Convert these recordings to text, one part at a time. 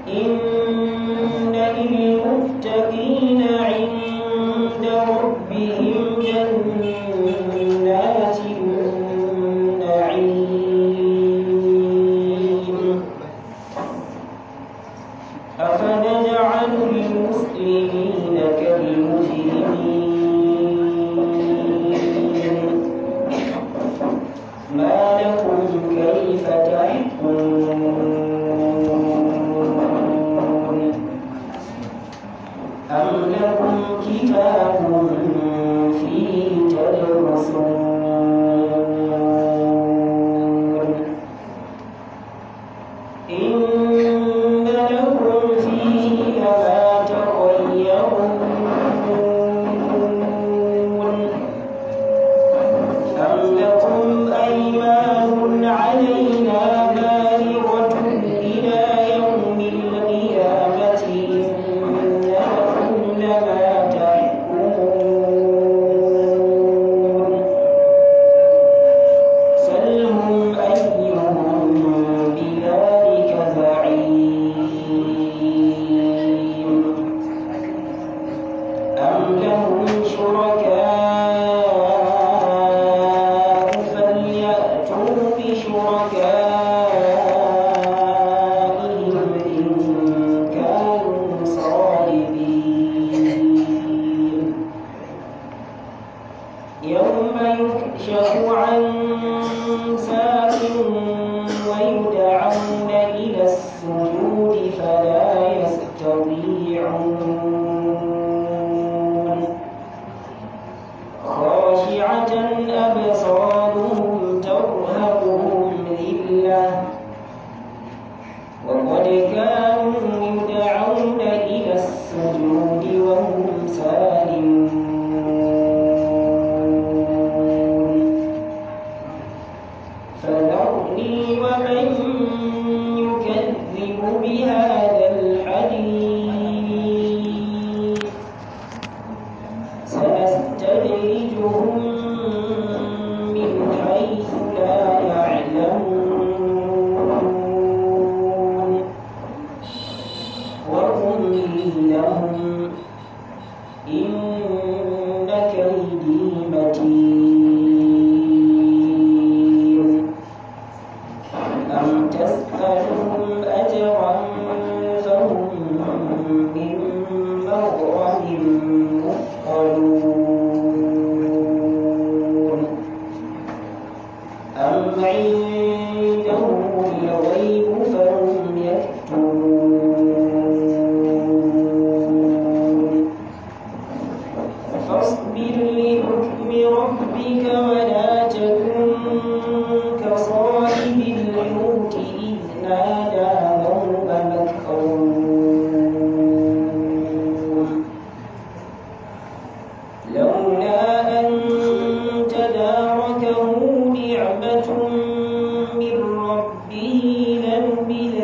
إن للمتقين عند ربهم جنات النعيم أفنجعل المسلمين كالمجرمين ما لكم كيف تحكمون أم لكم كتاب فيه تدرسون إن لكم فيه لما تخيرون أم لكم أيمان علينا بالغة إلى يوم القيامة إن لكم لما تحكمون سلهم أيهم بذلك زعيم أم لهم شركاء فليأتوا بشركائهم إن كانوا صادقين يوم يكشف عن ساق ويدعون إلى السجود فلا يستطيعون خاشعة أبصارهم ترهقهم ذلة وقد كانوا يدعون إلى السجود وهم سالمون فذرني ومن يكذب بهذا الحديث سنستدرجهم من حيث لا يعلمون وأملي لهم إن كيدي متين أم تسألهم أجرا فهم من مغرم مثقلون أم عندهم الغيب فهم يكتبون فاصبر لحكم ربك ولا تكن كصاحب الحوت إذ نادى وهو مكظوم لولا أن تداركه نعمة من ربه لنبذ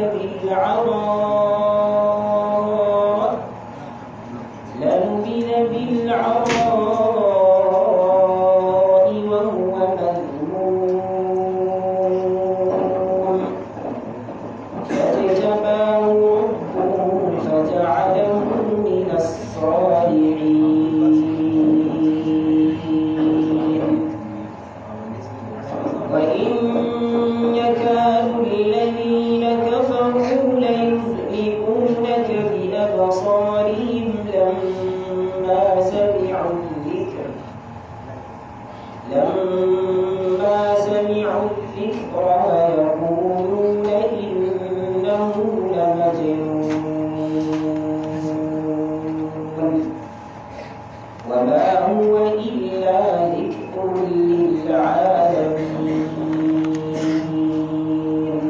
بالعراء وهو مذموم فاجتباه ربه فجعله من الصالحين وإن يكاد الذين كفروا ليزلقونك بأبصارهم لما سمعوا الذكر ويقولون إنه لمجنون وما هو إلا ذكر للعالمين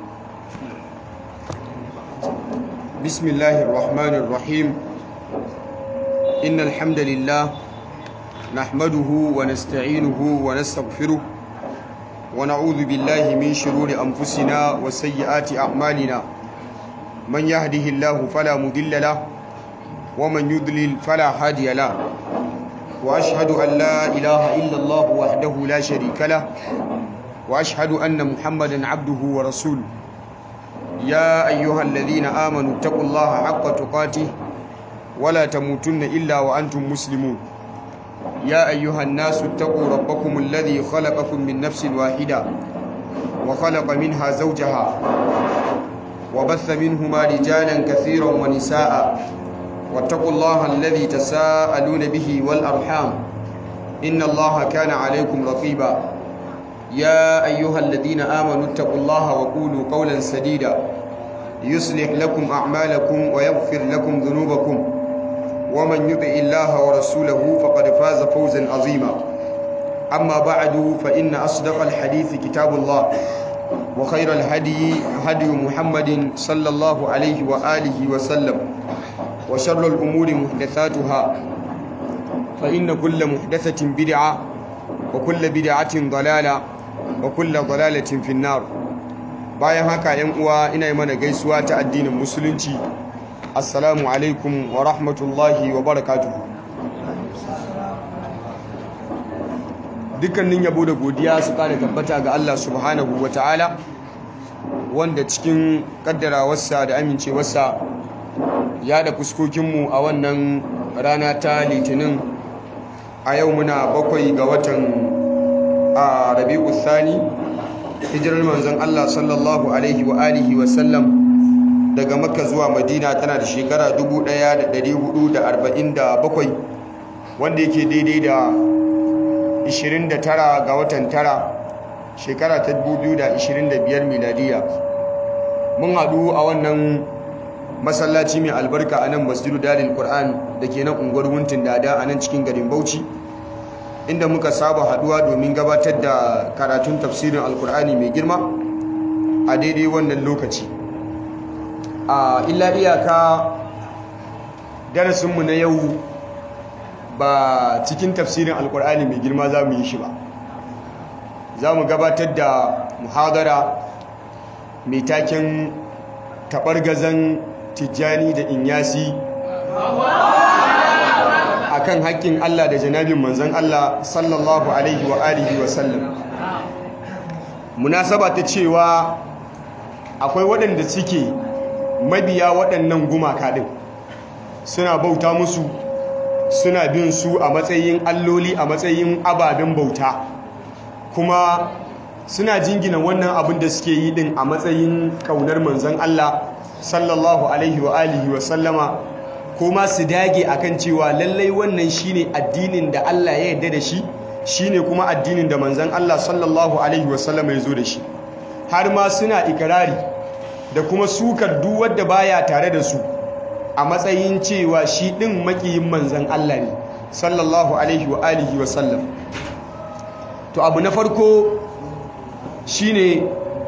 بسم الله الرحمن الرحيم إن الحمد لله نحمده ونستعينه ونستغفره ونعوذ بالله من شرور أنفسنا وسيئات أعمالنا من يهده الله فلا مضل له ومن يضلل فلا هادي له وأشهد أن لا إله إلا الله وحده لا شريك له وأشهد أن محمدا عبده ورسوله يا أيها الذين آمنوا اتقوا الله حق تقاته ولا تموتن إلا وأنتم مسلمون يا أيها الناس اتقوا ربكم الذي خلقكم من نفس واحدة وخلق منها زوجها وبث منهما رجالا كثيرا ونساء واتقوا الله الذي تساءلون به والأرحام إن الله كان عليكم رقيبا يا أيها الذين آمنوا اتقوا الله وقولوا قولا سديدا يصلح لكم أعمالكم ويغفر لكم ذنوبكم ومن يطع الله ورسوله فقد فاز فوزا عظيما أما بعد فإن أصدق الحديث كتاب الله وخير الهدي هدي محمد صلى الله عليه وآله وسلم وشر الأمور محدثاتها فإن كل محدثة بدعة وكل بدعة ضلالة وكل ضلالة في النار. bayan haka yan uwa ina yi mana gaisuwa ta addinin musulunci. Assalamu alaikum wa rahmatullahi wa barakatuhu. Dukkanin yabo da godiya su kare tabbata ga Allah subhanahu wa ta'ala, wanda cikin kaddarawarsa da amincewarsa ya da fuskokinmu a wannan rana ta litinin. A yau muna 7 ga watan Rabi'u Thani, hijirar manzon Allah sallallahu alaihi wa alihi wa sallam daga Makka zuwa Madina tana da shekara 1447, wanda yake daidai da 29 ga watan tara shekara ta 2025 miladiya. Mun haɗu a wannan masallaci mai albarka a nan Masjidu Darul Qur'an da ke nan unguwar Wuntin Dada a nan cikin garin Bauchi, inda muka saba haduwa domin gabatar da karatun tafsirin alkur'ani mai girma a daidai wannan lokaci. Illa iyaka darasinmu na yau ba cikin tafsirin alkur'ani mai girma za mu yi shi ba. Za mu gabatar da muhadara mai taken taɓargazan Tijjani da Inyasi akan haƙƙin Allah da janabin manzon Allah sallallahu alaihi wa alihi wa sallam. Munasaba ta cewa akwai waɗanda suke mabiya waɗannan gumaka ɗin, suna bauta musu, suna bin su a matsayin alloli, a matsayin ababen bauta, kuma suna jingina wannan abin da suke yi ɗin a matsayin ƙaunar manzon Allah sallallahu alaihi wa alihi wa sallama, kuma su dage akan cewa lallai wannan shine addinin da Allah ya yarda da shi, shine kuma addinin da manzon Allah sallallahu alaihi wasallam ya zo da shi. Har ma suna ikrari da kuma sukar duk wanda baya tare da su a matsayin cewa shi din makiyin manzon Allah ne sallallahu alaihi wa alihi wasallam. To abu na farko shine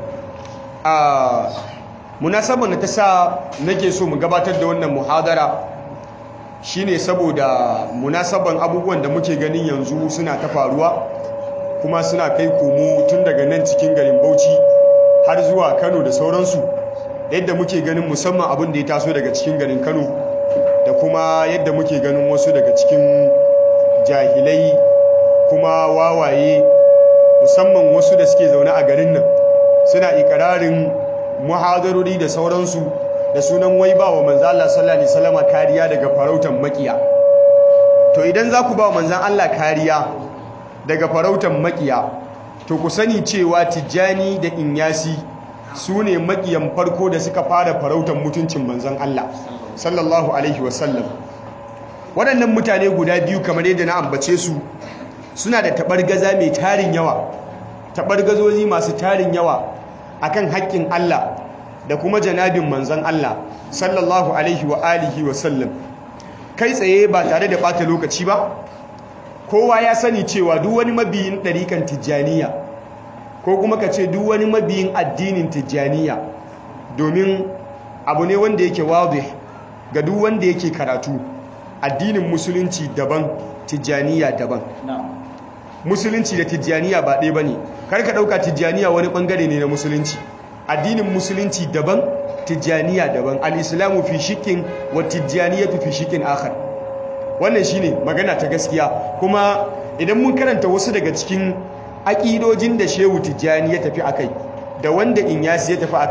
munasabar da ta sa nake so mu gabatar da wannan muhadara shine saboda munasaban abubuwan da muke ganin yanzu suna ta faruwa, kuma suna kai komo tun daga nan cikin garin Bauchi har zuwa Kano da sauransu. Yadda muke ganin musamman abin da ya taso daga cikin garin Kano, da kuma yadda muke ganin wasu daga cikin jahilai kuma wawaye, musamman wasu da suke zaune a garin nan, suna ikirarin muhadarori da sauransu da sunan wai ba wa manzan Allah sallallahu alaihi wasallam kariya daga farautan makiya. To idan za ku ba wa manzan Allah kariya daga farautan makiya, to ku sani cewa Tijjani da Inyasi su ne makiyan farko da suka fara farautan mutuncin manzan Allah sallallahu alaihi wasallam. Waɗannan mutane guda biyu kamar yadda na ambace su, suna da taɓargaza mai tarin yawa, taɓargazozi masu tarin yawa akan haƙƙin Allah da kuma janabin manzon Allah sallallahu alaihi wa alihi wa sallam. Kai tsaye ba tare da bata lokaci ba, kowa ya sani cewa duk wani mabiyin ɗarikan Tijjaniya, ko kuma ka ce duk wani mabiyin addinin Tijjaniya, domin abu ne wanda yake wadih ga duk wanda yake karatu, addinin musulunci daban, Tijjaniya daban. Musulunci da Tijjaniya ba ɗaya bane. Kar ka ɗauka Tijjaniya wani ɓangare ne na musulunci. Addinin musulunci daban, Tijjaniya daban. Al-Islamu fi shikin wa Tijjaniyatu fi shikin akhar. Wannan shine magana ta gaskiya. Kuma idan mun karanta wasu daga cikin aƙidojin da Shehu Tijjani ya tafi akai, da wanda Inyasi ya tafi akai,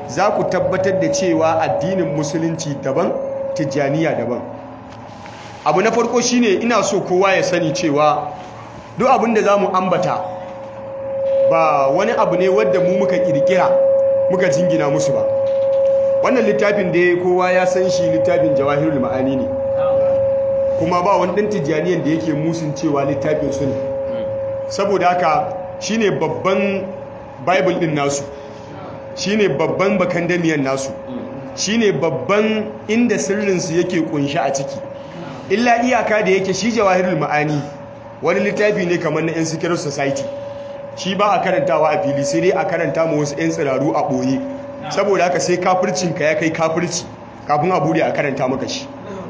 za ku tabbatar da cewa addinin musulunci daban, tijjaniya daban. Abu na farko shine ina so kowa ya sani cewa duk abin da za mu ambata ba wani abu ne wadda mu muka kirkira muka jingina musu ba. Wannan littafin da kowa ya san shi, littafin Jawahirul Ma'ani ne, kuma ba wani ɗan tijjaniyan da yake musun cewa littafin su ne. Saboda haka shine babban Bible ɗin nasu, shine babban bakandamiyan nasu, shine babban inda sirrinsu yake kunshi a ciki. Illa iyaka da yake shi Jawahirul Ma'ani wani littafi ne kamar na 'yan secret society, shi ba a karantawa a fili, sai dai a karanta ma wasu 'yan tsiraru a ɓoye. Saboda haka sai kafircinka ya kai kafirci kafin a bude a karanta maka shi.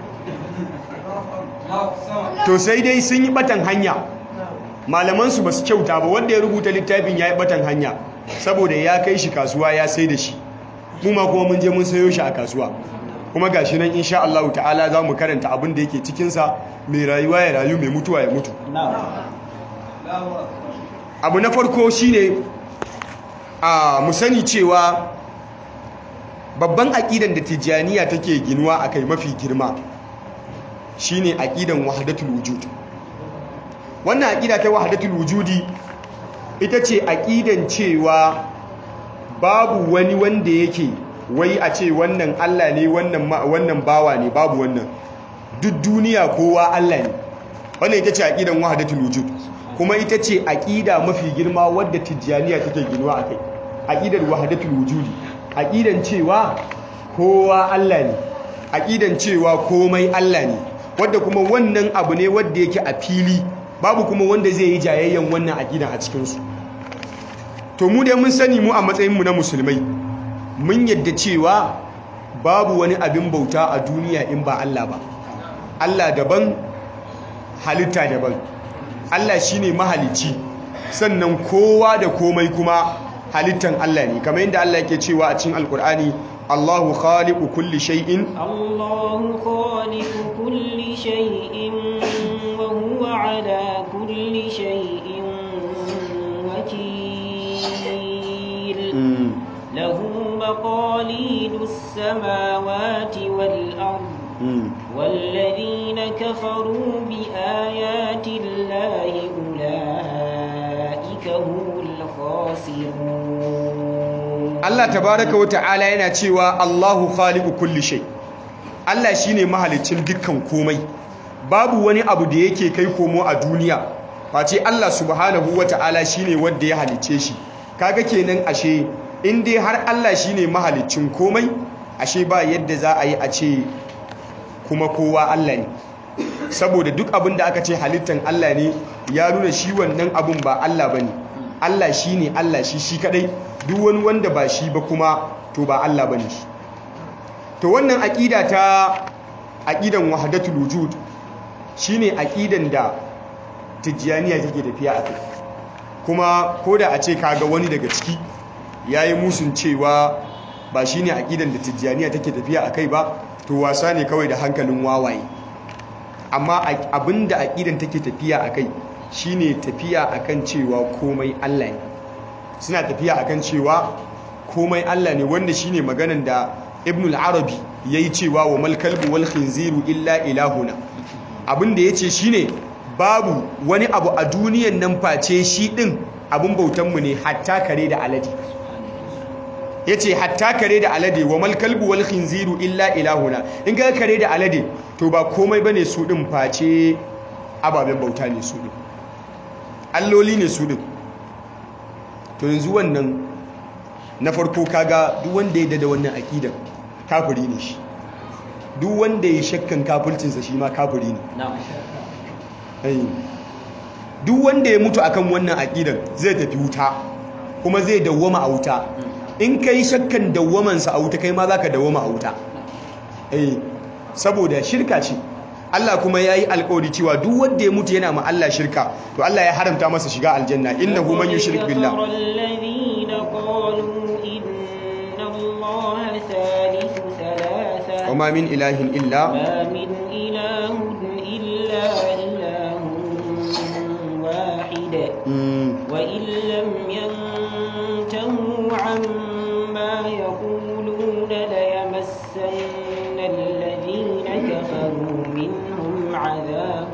To sai dai sun yi batan hanya, malamansu ba su kyauta ba. Wanda ya rubuta littafin ya yi batan hanya saboda ya kai shi kasuwa ya sai da shi, mu ma kuma mun je mun sayo shi a kasuwa, kuma gashi nan insha Allah ta'ala za mu karanta abin da yake cikinsa. Mai rayuwa ya rayu, mai mutuwa ya mutu. Abu na farko shine mu sani cewa babban aƙidan da tijjaniya take ginuwa a kai mafi girma shine aƙidan wahdatul wujud. Wannan aƙida ta wahdatul wujudi ita ce aƙidan cewa babu wani wanda yake wai a ce wannan Allah ne, wannan bawa ne, babu wannan. Duk duniya kowa Allah ne. Wannan ita ce aƙidan wahdatul wujud, kuma ita ce aƙida mafi girma wadda tijjaniya take ginuwa a kai. Aƙidar wahdatul wujudi, aƙidan cewa kowa Allah ne, aƙidan cewa komai Allah ne, wadda kuma wannan abu ne wadda yake a fili, babu kuma wanda zai yi jayayyan wannan aƙidan a cikinsu. To mu dai mun sani, mu a matsayinmu na musulmai mun yadda cewa babu wani abin bauta a duniya in ba Allah ba. Allah daban, halitta daban. Allah shine mahalicci, sannan kowa da komai kuma halittan Allah ne, kamar yadda Allah yake cewa a cikin Alkur'ani, Allahu khaliqu kulli shay'in, Allahu khaliqu kulli shay'in wa huwa ala kulli shay'in wakil. Lahu maqalidus samawati wal ard. والذين كفروا بآيات الله أولئك هم الخاسرون. Allah tabaraka wa ta'ala yana cewa Allahu khaliqu kulli shay. Allah shine mahalicin dukkan komai. Babu wani abu da yake kai komo a duniya face Allah subhanahu wa ta'ala shine wanda ya halice shi. Kaga kenan ashe in dai har Allah shine mahalicin komai, ashe ba yadda za a yi a ce kuma kowa Allah ne. Saboda duk abin da aka ce halittan Allah ne, ya nuna shi wannan abin ba Allah bane. Allah shine Allah, shi kadai. Duk wani wanda ba shi ba kuma to ba Allah bane shi. To wannan aqida ta aqidan wahdatul wujud shine aqidan da tijjaniya take tafiya a kai. Kuma koda a ce kaga wani daga ciki yayi musun cewa ba shine aqidan da tijjaniya take tafiya a kai ba, to wasa ne kawai da hankalin wawaye. Amma abinda aqidan take tafiya a kai shine tafiya akan cewa komai Allah ne. Suna tafiya akan cewa komai Allah ne, wanda shine maganan da Ibn al-Arabi yayi cewa wa mal kalbu wal khinziru illa ilahuna. Abinda yace shine babu wani abu a duniyan nan face shi din abun bautan mu ne, hatta kare da alade. Yace hatta kare da alade, wa mal kalbu wal khinziru illa ilahuna. In ga kare da alade to ba komai bane su din face ababen bauta ne su din, alloli ne su din. To yanzu wannan na farko kaga duk wanda ya dada wannan aqidar kafiri ne shi. Duk wanda ya shakkan kafircinsa shi ma kafiri ne. Duk wanda ya mutu akan wannan aqidar zai tafi wuta, kuma zai dawwama a wuta. In kai shakkan dawwamansa a wuta, kai ma zaka dawwama a wuta. Saboda shirka ce. Allah kuma yayi alƙawari cewa duk wanda ya mutu yana ma Allah shirka, to Allah ya haramta masa shiga aljanna. Innahu man yushrik billah, wa ma min ilahin illa وإن لم ينتهوا عما يقولون ليمسن الذين كفروا منهم عذاب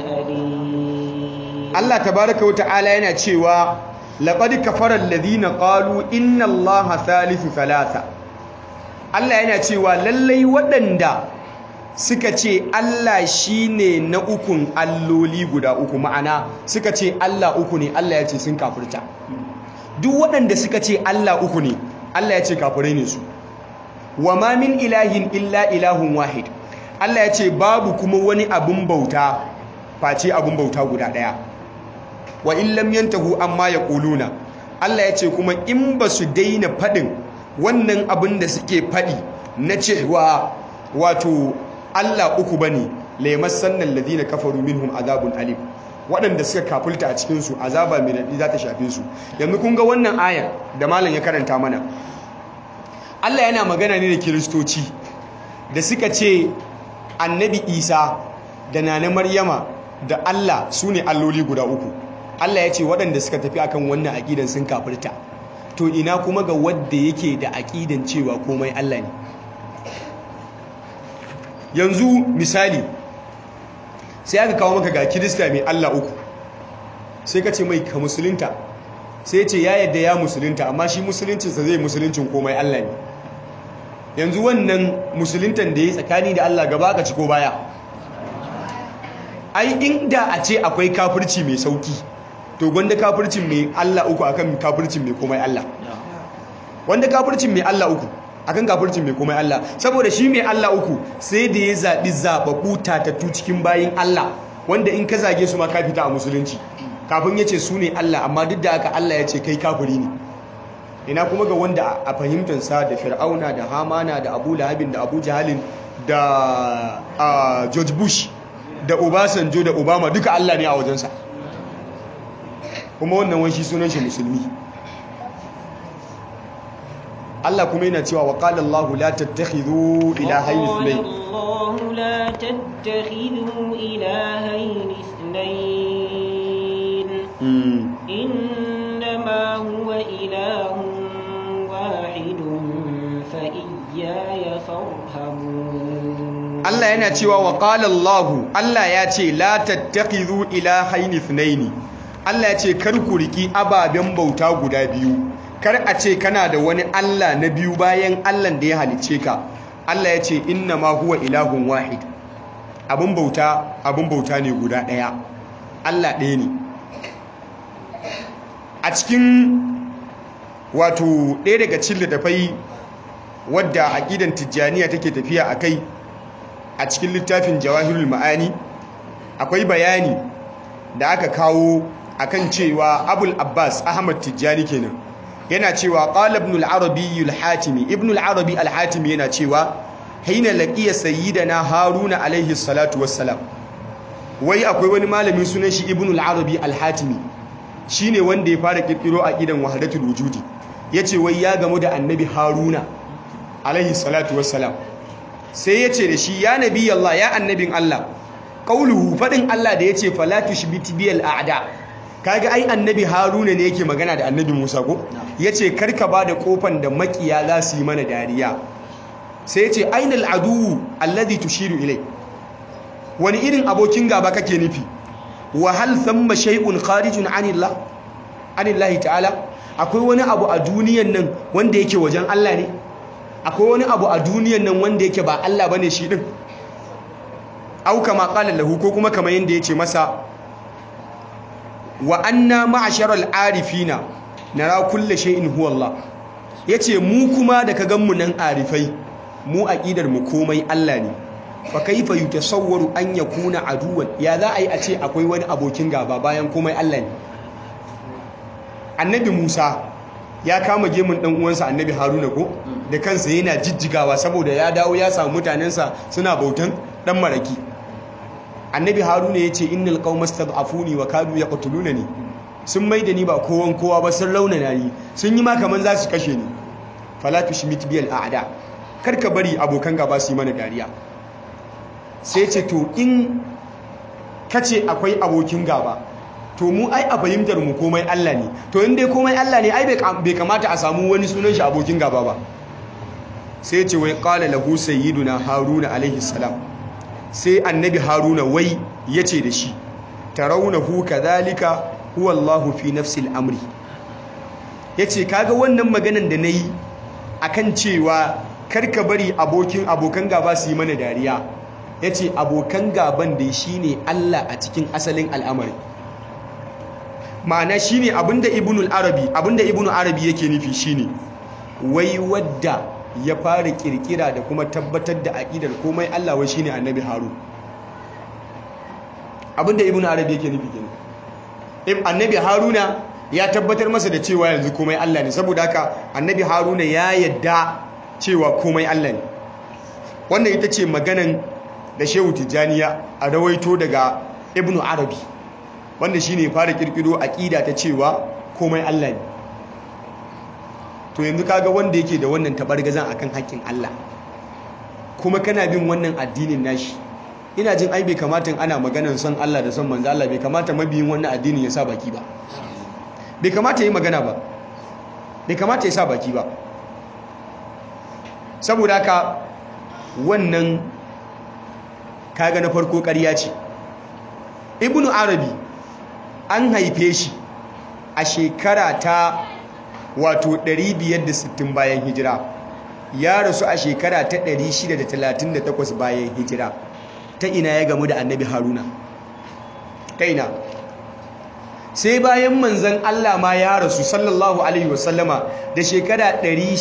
أليم. Allah tabaraka wa ta'ala yana cewa laqad kafara alladhina qalu inna Allaha thalithu thalatha. Allah yana cewa lallai waɗanda suka ce Allah shine na ukun alloli guda uku, ma'ana suka ce Allah uku ne, Allah ya ce sun kafirta. Duk waɗanda suka ce Allah uku ne, Allah ya ce kafirai ne su. Wa ma min ilahin illa ilahun wahid. Allah ya ce babu kuma wani abun bauta face abun bauta guda ɗaya. Wa in lam yantahu amma yaquluna. Allah ya ce kuma in ba su daina faɗin wannan abin da suke faɗi na cewa wato Allah uku bane, la yamassanna alladhina kafaru minhum azabun alim. Waɗanda suka kafulta a cikin su azaba mai daɗi za ta shafe su. Yanzu kun ga wannan ayar da malam ya karanta mana, Allah yana magana ne da Kiristoci da suka ce Annabi Isa da Nana Maryama da Allah su ne alloli guda uku. Allah ya ce waɗanda suka tafi akan wannan aƙidan sun kafirta. To ina kuma ga wanda yake da aƙidan cewa komai Allah ne. Yanzu misali sai aka kawo maka ga Kirista mai Allah uku, sai ka ce mai ka musulunta, sai ce ya yadda ya musulunta, amma shi musuluncinsa zai musuluncin komai Allah ne. Yanzu wannan musuluntan da ya tsakani da Allah gaba ka ci ko baya? Ai inda a ce akwai kafirci mai sauki, to gwanda kafircin mai Allah uku akan kafircin mai komai Allah. Wanda kafircin mai Allah uku akan kafircin mai komai Allah, saboda shi mai Allah uku sai da ya zaɓi zaɓaɓɓu tatattu cikin bayin Allah, wanda in ka zage su ma ka fita a musulunci, kafin ya ce su ne Allah, amma duk da haka Allah ya ce kai kafiri ne. Ina kuma ga wanda a fahimtansa da Fir'auna da Hamana da Abu Lahabin da Abu Jahalin da George Bush da Obasanjo da Obama duka Allah ne a wajensa, kuma wannan wani shi sunan shi musulmi. Allah kuma yana cewa wa qala Allahu la tattakhidhu ilahayn ithnayn. Allahu la tattakhidhu ilahayn ithnayn. Innama huwa ilahun wahidun fa iyaya farhabun. Allah yana cewa wa qala Allahu, Allah ya ce la tattakhidhu ilahayn ithnayn. Allah ya ce kar ku riki ababen bauta guda biyu. Kar a ce kana da wani Allah na biyu bayan Allah da ya halicce ka. Allah ya ce inna ma huwa ilahun wahid. Abun bauta ne guda ɗaya. Allah ɗaya ne. A cikin wato ɗaya daga cikin littafai wadda aqidan Tijjaniya take tafiya akai, a cikin littafin Jawahirul Ma'ani akwai bayani da aka kawo akan cewa Abul Abbas Ahmad Tijjani kenan yana cewa qala ibn al-Arabi al-Hatimi, ibn al-Arabi al-Hatimi yana cewa haina laqiya sayyidina Haruna alaihi salatu wassalam. Wai akwai wani malami sunan shi ibn al-Arabi al-Hatimi, shine wanda ya fara kirkiro aqidan wahdatul wujudi. Yace wai ya gamu da annabi Haruna alaihi salatu wassalam, sai yace da shi ya nabi Allah, ya annabin Allah, qauluhu fadin Allah da yace fala tushbit bil a'da. Kaga ai annabi Haruna ne yake magana da annabi Musa ko? Yace karka bada kofan da makiya za su yi mana dariya. Sai yace ainal adu alladhi tushiru ilai. Wani irin abokin gaba kake nufi? Wa hal thamma shay'un kharijun anillahi ta'ala? Akwai wani abu a duniyan nan wanda yake wajen Allah ne? Akwai wani abu a duniyan nan wanda yake ba Allah bane shi din? Au kama qala lahu, ko kuma kamar yanda yace masa wa anna ma'asharal arifina nara kulli shay'in huwa Allah. Yace mu kuma da ka ganmu nan arifai, mu aqidar mu komai Allah ne. Fa kaifa yutasawwaru an yakuna aduwan? Ya za a yi a ce akwai wani abokin gaba bayan komai Allah ne? Annabi Musa ya kama gemun dan uwansa Annabi Haruna ko da kansa yana jijjigawa saboda ya dawo ya samu mutanensa suna bautan dan maraki. Annabi Haruna ya ce innal qaumastad'afuni wa kadu yaqtulunani. Sun maida ni ba kowa ba, sun raunana ni, sun yi ma kaman za su kashe ni. Fala tushmit bil a'da. Karka bari abokan gaba su yi mana dariya. Sai ce to in kace akwai abokin gaba, to mu ai a fahimtar mu komai Allah ne. To in dai komai Allah ne ai bai kamata a samu wani sunan shi abokin gaba ba. sai ce wai qala lahu sayyiduna haruna alaihi salam, sai annabi haruna wai yace da shi tarawunahu kadhalika huwa Allahu fi nafsi al-amri, yace kaga wannan maganan da nayi akan cewa karka bari abokan gaba su yi mana dariya, yace abokan gaban da shine Allah a cikin asalin al'amari. Ma'ana shine abinda ibnu arabi yake nufi shine wai wadda ya fara kirkira da kuma tabbatar da aqidar komai Allah wai shine annabi harun. Abinda ibnu arabi yake nufi kenan, annabi haruna ya tabbatar masa da cewa yanzu komai Allah ne, saboda haka annabi haruna ya yadda cewa komai Allah ne. Wannan ita ce maganan da shehu tijjaniya a rawaito daga ibnu arabi, wanda shine ya fara kirkiro aqida ta cewa komai Allah ne. To yanzu kaga wanda yake da wannan tabargazan akan haƙƙin Allah, kuma kana bin wannan addinin nashi, ina jin ai bai kamata ana maganar son Allah da son manzo Allah bai kamata mabiyin wannan addinin ya sa baki ba, bai kamata yi magana ba, bai kamata ya sa baki ba. Saboda haka wannan kaga na farko ƙarya ce. Ibnu Arabi an haife shi a shekara ta wato 560 bayan hijira, ya rasu a shekara ta 638 bayan hijira. Ta ina ya gamu da annabi haruna? Ta ina? Sai bayan manzan Allah ma ya rasu sallallahu alaihi wasallama da shekara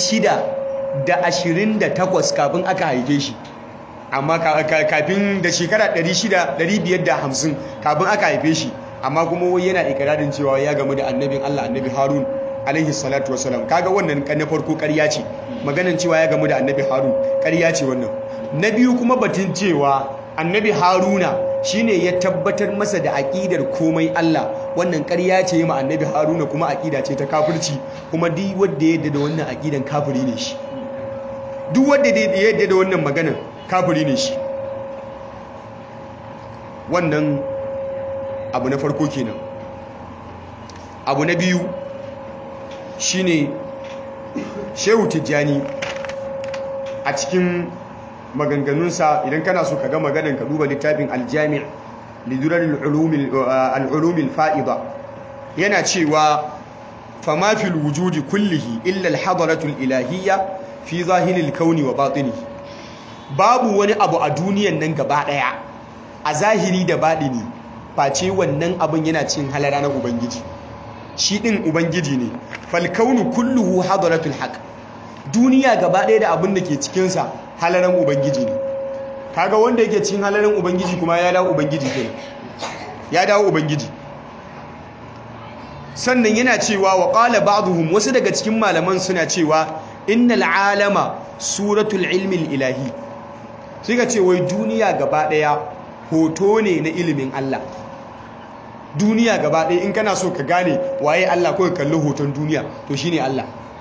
628 kafin aka haife shi, amma kafin da shekara 550 kafin aka haife shi, amma kuma wai yana ikirarin cewa ya gamu da annabin Allah annabi harun alaihi salatu wasalam. Kaga wannan na farko ƙarya ce, maganan cewa ya gamu da annabi harun ƙarya ce wannan. Na biyu kuma batun cewa annabi haruna shine ya tabbatar masa da aƙidar komai Allah, wannan ƙarya ce ma annabi haruna, kuma aƙida ce ta kafirci, kuma duk wanda ya yarda da wannan aƙidan kafiri ne shi, duk wanda ya yarda da wannan maganan kafiri ne shi. Wannan abu na farko kenan. Abu na biyu shine shehu tijjani a cikin maganganunsa, idan kana so ka ga maganan ka duba littafin aljami' liduraril ulumil fa'ida, yana cewa fama fil wujudi kullihi illa al-hadaratul ilahiyya fi zahiril kauni wa batinihi. Babu wani abu a duniyan nan gaba daya a zahiri da batini face wannan abin yana cikin halara na ubangiji, shi din ubangiji ne. Fal kaunu kulluhu hadaratul haqq, duniya gaba daya da abin da ke cikin sa halaran ubangiji ne. Kaga wanda yake cikin halaran ubangiji kuma ya dawo ubangiji kenan, ya dawo ubangiji. Sannan yana cewa wa qala ba'dhum, wasu daga cikin malaman suna cewa innal alama suratul ilmi ilahi, sai ka ce wai duniya gaba daya hoto ne na ilimin Allah. Duniya gaba daya in kana so ka gane waye Allah, ko ka kalli hoton duniya, to shine Allah.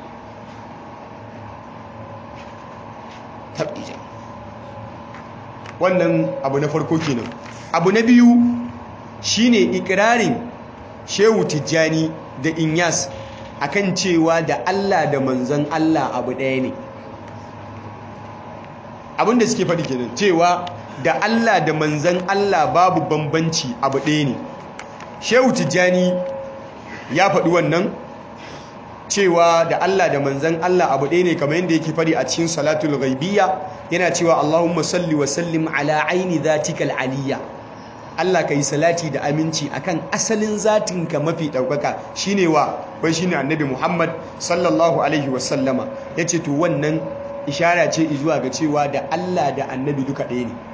Wannan abu na farko kenan. Abu na biyu shine ikirarin shehu tijjani da inyas akan cewa da Allah da manzon Allah abu ɗaya ne. Abinda suke faɗi kenan, cewa da Allah da manzon Allah babu bambanci, abu ɗaya ne. Shehu tijjani ya faɗi wannan, cewa da Allah da manzan Allah abu ɗaya ne, kamar yadda yake fari a cikin salatul ghaibiyya, yana cewa Allahumma salli wa sallim ala aini zatikal aliyya. Allah ka yi salati da aminci akan asalin zatinka mafi ɗaukaka, shine wa wai shine annabi Muhammad sallallahu alaihi wasallama. Yace to wannan ishara ce zuwa ga cewa da Allah da annabi duka ɗaya ne.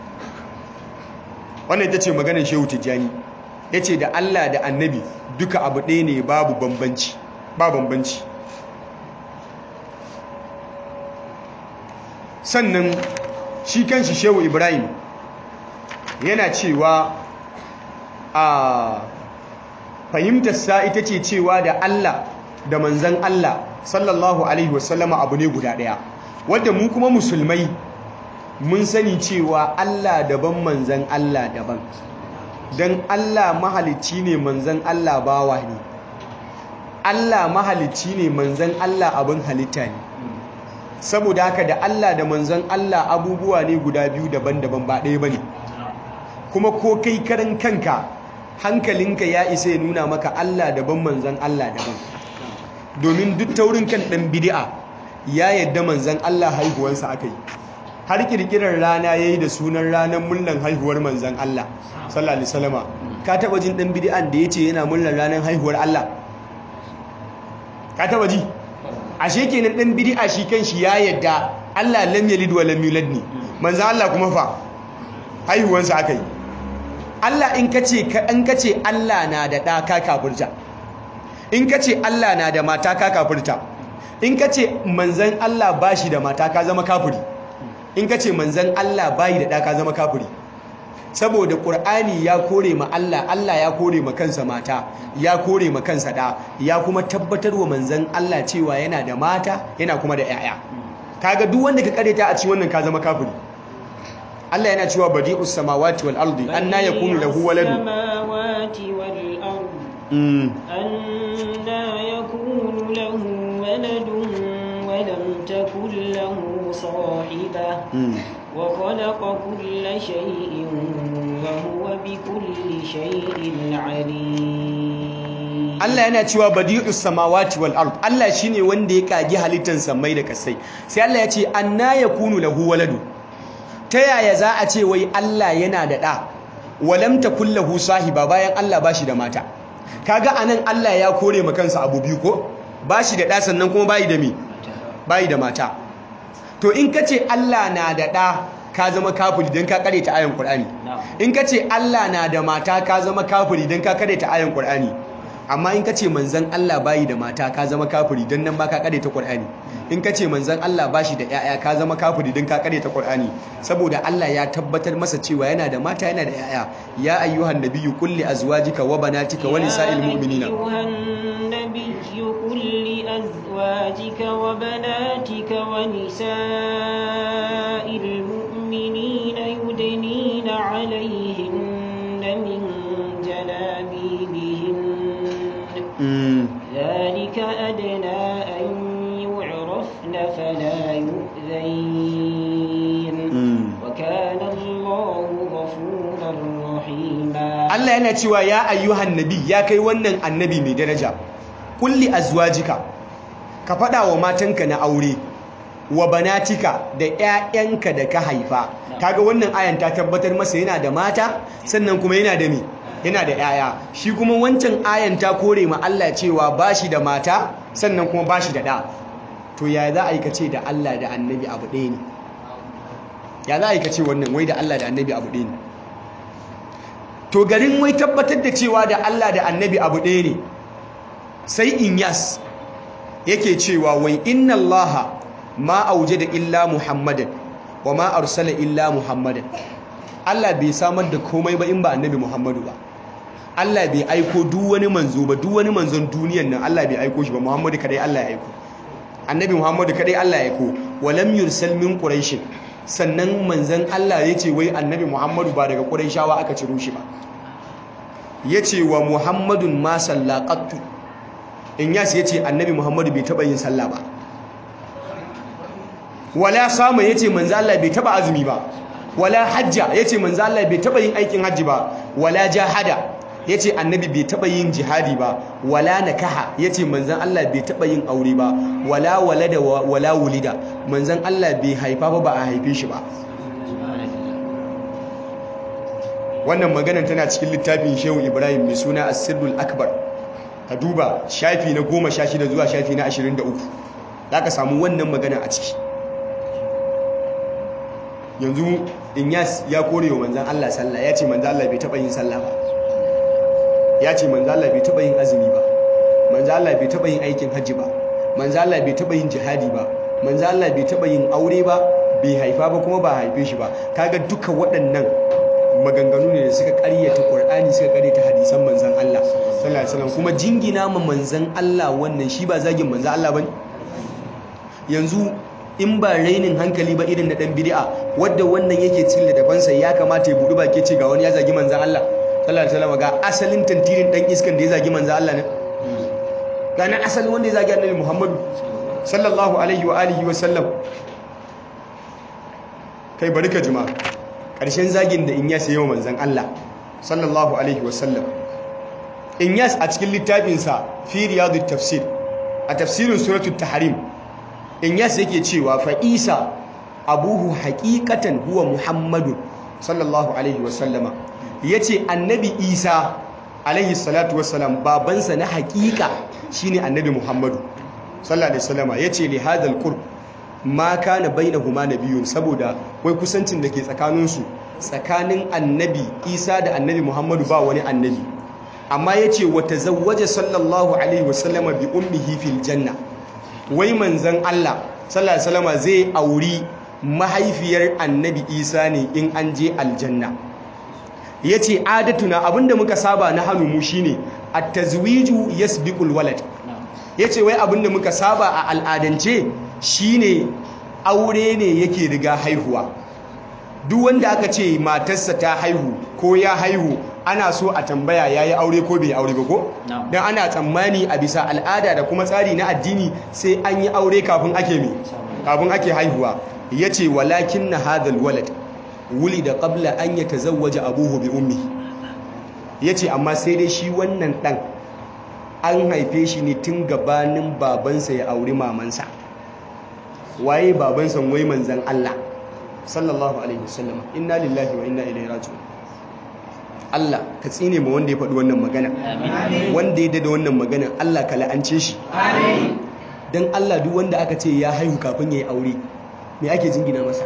Wannan ita ce maganar Shehu Tijjani, yace da Allah da annabi duka abu ɗaya ne, babu bambanci, ba bambanci. Sannan shi kanshi Shehu Ibrahim yana cewa a fahimtarsa ita ce cewa da Allah da manzan Allah sallallahu alaihi wasallama abu ne guda ɗaya, wadda mu kuma musulmai mun sani cewa Allah daban manzan Allah daban, don Allah mahalicci ne, manzan Allah bawa ne. Allah mahalicci ne, manzan Allah abin halitta ne. saboda haka da Allah da manzon Allah abubuwa ne guda biyu daban-daban ba ɗaya bane kuma ko kai karan kanka hankalinka ya isa ya nuna maka Allah daban manzon Allah daban domin duk taurin kan ɗan bid'a ya yadda manzon Allah haihuwarsa aka yi har kirkirar rana yayi da sunan ranar murnar haihuwar manzon Allah sallallahu alaihi wasallama ka taba jin ɗan bid'an da yace yana murnar ranar haihuwar Allah ka taba ji ashe kenan ɗan bid'a shi kanshi ya yadda Allah lam yalid wa lam yulad ne manzon Allah kuma fa haihuwarsa aka yi Allah in kace Allah na da ɗa ka kafirta in kace Allah na da mata ka kafirta in kace manzon Allah bashi da mata ka zama kafiri in kace manzon Allah bayi da ɗa ka zama kafiri saboda Qur'ani ya kore ma Allah ya kore ma kansa mata ya kore ma kansa ɗa ya kuma tabbatar wa manzon Allah cewa yana da mata yana kuma da 'ya'ya kaga duk wanda ka kareta a cikin wannan ka zama kafiri Allah yana cewa badi'us samawati wal ardi anna yakunu lahu waladun samawati wal ardi anna yakunu lahu waladun wa lam takul lahu sahiba wa khalaqa kulla shay'in wa huwa bikulli shay'in alim. Allah yana cewa badi'us samawati wal ard Allah shine wanda ya kage halittar samai da kasai sai Allah ya ce anna yakunu lahu waladun ta yaya za a ce wai Allah yana da ɗa walam takul lahu sahiba bayan Allah bashi da mata kaga anan Allah ya kore ma kansa abu biyu ko bashi da ɗa sannan kuma bayi da me bayi da mata to in kace Allah na da ɗa ka zama kafiri dan ka kare ta ayan Qur'ani in kace Allah na da mata ka zama kafiri dan ka kare ta ayan Qur'ani amma in kace manzon Allah bayi da mata ka zama kafiri dan nan ba ka kare ta Qur'ani in kace manzon Allah bashi da yaya ka zama kafiri dan ka kare ta Qur'ani saboda Allah ya tabbatar masa cewa yana da mata yana da yaya ya ayyuhan nabiyyu qul li azwajika wa banatika wa nisa'il mu'minina ya ayyuhan nabiyyu qul li azwajika wa banatika wa nisa'il mu'minina yudnina 'alayhinna min jalabibihin ذلك أدنى أن يعرفن فلا يؤذين وكان الله غفورا رحيما Allah yana cewa ya ayyuhan nabi ya kai wannan annabi mai daraja kulli azwajika ka fada wa matanka na aure wa banatika da ƴaƴanka da ka haifa kaga wannan ayan ta tabbatar masa yana da mata sannan kuma yana da me yana da yaya shi kuma wancan ayan ta kore ma Allah cewa bashi da mata sannan kuma bashi da ɗa to ya za a yi kace da Allah da annabi abu ɗaya ne ya za a yi kace wannan wai da Allah da annabi abu ɗaya ne to garin wai tabbatar da cewa da Allah da annabi abu ɗaya ne sai Inyas yake cewa wai inna Allah ma aujada illa Muhammadan wa ma arsala illa Muhammadan Allah bai samar da komai ba in ba annabi Muhammadu ba Allah bai aiko duk wani manzo ba duk wani manzon duniyar nan Allah bai aiko shi ba Muhammadu kadai Allah ya aiko annabi Muhammadu kadai Allah ya aiko walam yursal min quraish sannan manzon Allah yace wai annabi Muhammadu ba daga quraishawa aka ciro shi ba yace wa Muhammadun ma sallaqattu in yas yace annabi Muhammadu bai taba yin sallah ba wala sama yace manzon Allah bai taba azumi ba wala hajja yace manzo Allah bai taba yin aikin haji ba wala jahada yace annabi bai taba yin jihadi ba wala nakaha yace manzon Allah bai taba yin aure ba wala walada wala wulida manzon Allah bai haifa ba a haife shi ba wannan maganar tana cikin littafin Shehu Ibrahim mai suna As-Sirrul Akbar ka duba shafi na 16 zuwa shafi na 23 zaka samu wannan magana a ciki yanzu Inyas ya kore wa manzan Allah sallah ya ce manzan Allah bai taɓa yin sallah ba ya ce manzan Allah bai taɓa yin azumi ba manzan Allah bai taɓa yin aikin hajji ba manzan Allah bai taɓa yin jihadi ba manzan Allah bai taɓa yin aure ba bai haifa ba kuma ba haife shi ba kaga duka waɗannan maganganu ne da suka ƙaryata Qur'ani suka ƙaryata hadisan manzan Allah sallallahu alaihi wasallam kuma jingina ma manzan Allah wannan shi ba zagin manzan Allah bane yanzu in ba rainin hankali ba irin na dan bid'a wanda wannan yake cikin littafansa ya kamata ya budu baki ce ga wani ya zagi manzon Allah sallallahu alaihi wasallam ga asalin tantirin dan iskan da ya zagi manzon Allah ne ga na asalin wanda ya zagi Annabi Muhammadu sallallahu alaihi wa alihi wa sallam. Kai bari ka jima ƙarshen zagin da Inyas ya yi wa manzon Allah sallallahu alaihi wa sallam. Inyas a cikin littafinsa fi riyadut tafsir a tafsirin suratul tahrim, Inyas yake cewa fa Isa abuhu haqiqatan huwa Muhammadun sallallahu alaihi wa sallama. Yace annabi Isa alaihi salatu wassalam babansa na haƙiƙa shine annabi Muhammadu sallallahu alaihi wasallama. Yace li hadal qurb ma kana bainahuma nabiyyun, saboda wai kusancin da ke tsakaninsu, tsakanin annabi Isa da annabi Muhammadu ba wani annabi. Amma yace wa tazawwaja sallallahu alaihi wasallama bi ummihi fil janna, wai manzon Allah sallallahu alaihi wasallama zai auri mahaifiyar annabi Isa ne in an je aljanna. Yace adatuna, abinda muka saba na hannu mu shine at-tazwiju yasbiqul walad. Yace wai abinda muka saba a al'adance shine aure ne yake riga haihuwa. Duk wanda aka ce matarsa ta haihu ko ya haihu, ana so a tambaya yayi aure ko bai aure ba ko? Dan ana tsammani a bisa al'ada da kuma tsari na addini sai an yi aure kafin ake haihuwa. Yace walakinna hadhal walad wulida qabla an yatazawwaja abuhu bi ummi. Yace amma sai dai shi wannan dan an haife shi ne tun gabanin babansa ya auri mamansa. Waye babansa? Wai manzon Allah sallallahu alaihi wasallam. Inna lillahi wa inna ilaihi raji'un. Allah ka tsine ma wanda ya faɗi wannan magana. Amin. Wanda ya dada wannan magana Allah ka la'ance shi. Amin. Dan Allah duk wanda aka ce ya haihu kafin ya yi aure, me ake jingina masa?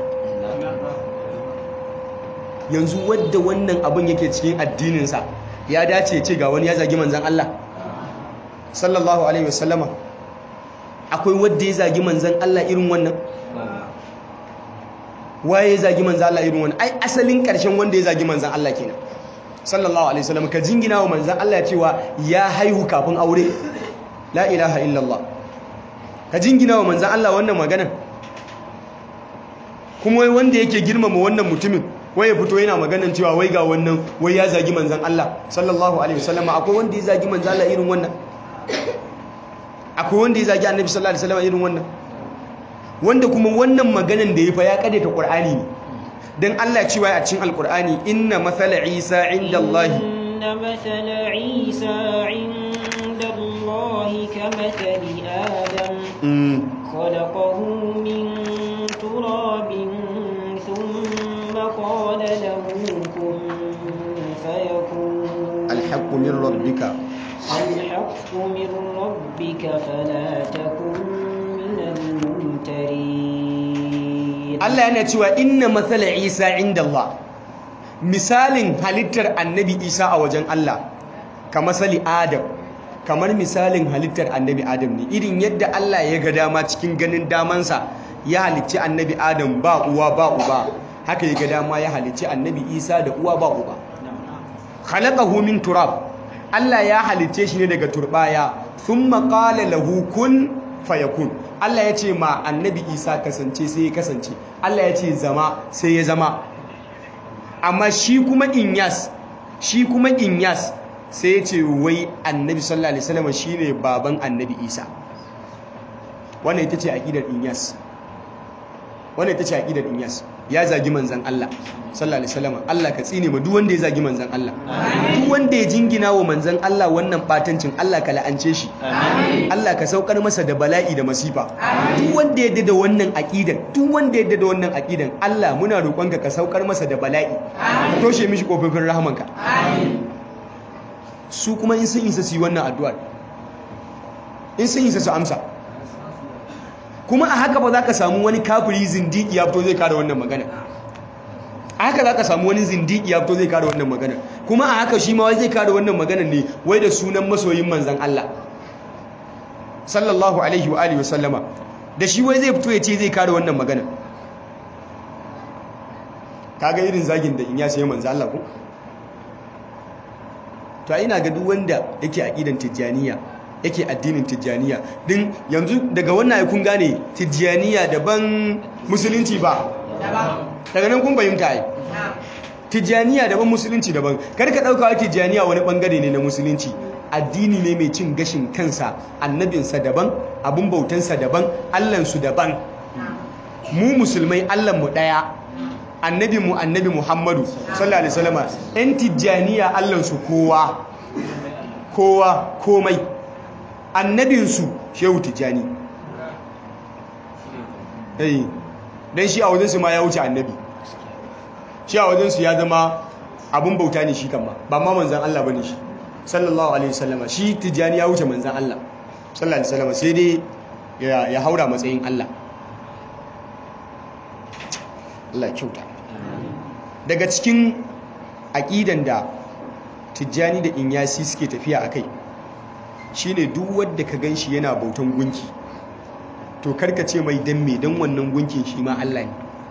Yanzu wadda wannan abin yake cikin addininsa ya dace ce ga wani ya zagi manzan Allah sallallahu alaihi wasallama? Akwai wadda ya zagi manzan Allah irin wannan? Waye ya zagi manzan Allah irin wannan? Ai asalin ƙarshen wanda ya zagi manzan Allah kenan sallallahu alaihi wasallam. Ka jingina wa manzan Allah cewa ya haihu kafin aure? La ilaha illallah. Ka jingina wa manzan Allah wannan maganar? Kuma wanda yake girmama wannan mutumin wai ya fito yana maganan cewa wai ga wannan wai ya zagi manzan Allah sallallahu alaihi wasallam. Akwai wanda ya zagi manzan Allah irin wannan? Akwai wanda ya zagi annabi sallallahu alaihi wasallam irin wannan? Wanda kuma wannan maganan da ya fa ya kadaita Qur'ani ne. Dan Allah cewa a cikin Al-Qur'ani inna mathala Isa indallahi, inna mathala Isa indallahi kamathali Adam khalaqahu min turabin thumma qala lahu kun fayakun. al-haqqu min rabbika fala takun minal mumtarin. Allah yana cewa inna mathala Isa indallah, misalin halittar annabi Isa a wajen Allah kamasali Adam, kamar misalin halittar annabi Adam ne. Irin yadda Allah ya ga dama cikin ganin damansa ya halicci annabi Adam ba uwa ba uba, haka ya ga dama ya halicci annabi Isa da uwa ba uba. Khalaqahu min turab, Allah ya halicce shi ne daga turbaya. Thumma qala lahu kun fayakun, Allah ya ce ma annabi Isa kasance sai ya kasance. Allah ya ce zama sai ya zama. Amma shi kuma Inyas sai ya ce wai annabi sallallahu alaihi wasallam shine baban annabi Isa. Wannan ita ce aqidar Inyas. Ya zagi manzan Allah sallallahu alaihi wasallam. Allah ka tsine ma duk wanda ya zagi manzan Allah. Duk wanda ya jingina wa manzan Allah wannan batancin, Allah ka la'ance shi. Allah ka saukar masa da bala'i da masifa. Duk wanda ya dada wannan aqidan, Allah muna roƙonka ka saukar masa da bala'i. Ka toshe mishi kofofin rahamanka. Su kuma in sun isa su yi wannan addu'a, in sun isa su amsa. Kuma a haka ba za ka samu wani kafiri zindiki ya fito zai kare wannan magana. A haka za ka samu wani zindiki ya fito zai kare wannan magana. Kuma a haka shi ma wai zai kare wannan magana ne wai da sunan masoyin manzan Allah sallallahu alaihi wa alihi wasallama. Da shi wai zai fito ya ce zai kare wannan magana. Kaga irin zagin da in ya sayi manzan Allah ko? To ina ga duk wanda yake aqidan tijjaniya, yake addinin tijjaniya din, yanzu daga wannan kun gane tijjaniya daban musulunci ba daga nan kun bayyanta ai tijjaniya daban musulunci daban. Kar ka dauka tijjaniya wani bangare ne na musulunci. addini ne mai cin gashin kansa, annabinsa daban, abin bautansa daban, allansu daban. Mu musulmai allanmu ɗaya, annabinmu annabi Muhammadu sallallahu alaihi wasallam. Yan tijjaniya allansu kowa komai, annabinsu shehu tijjani. Dan shi a wajensu ma ya wuce annabi, shi a wajensu ya zama abin bauta ne shi kan ba ma manzan Allah bane shi sallallahu alaihi wasallam. Shi tijjani ya wuce manzan Allah sallallahu alaihi wasallam, sai dai ya haura matsayin Allah. Allah kyauta. Daga cikin aqidan da tijjani da inyasi suke tafiya akai shine duk wanda ka ganshi yana bautan gunki to karkace mai dan me, dan wannan gunkin shi ma Allah ne.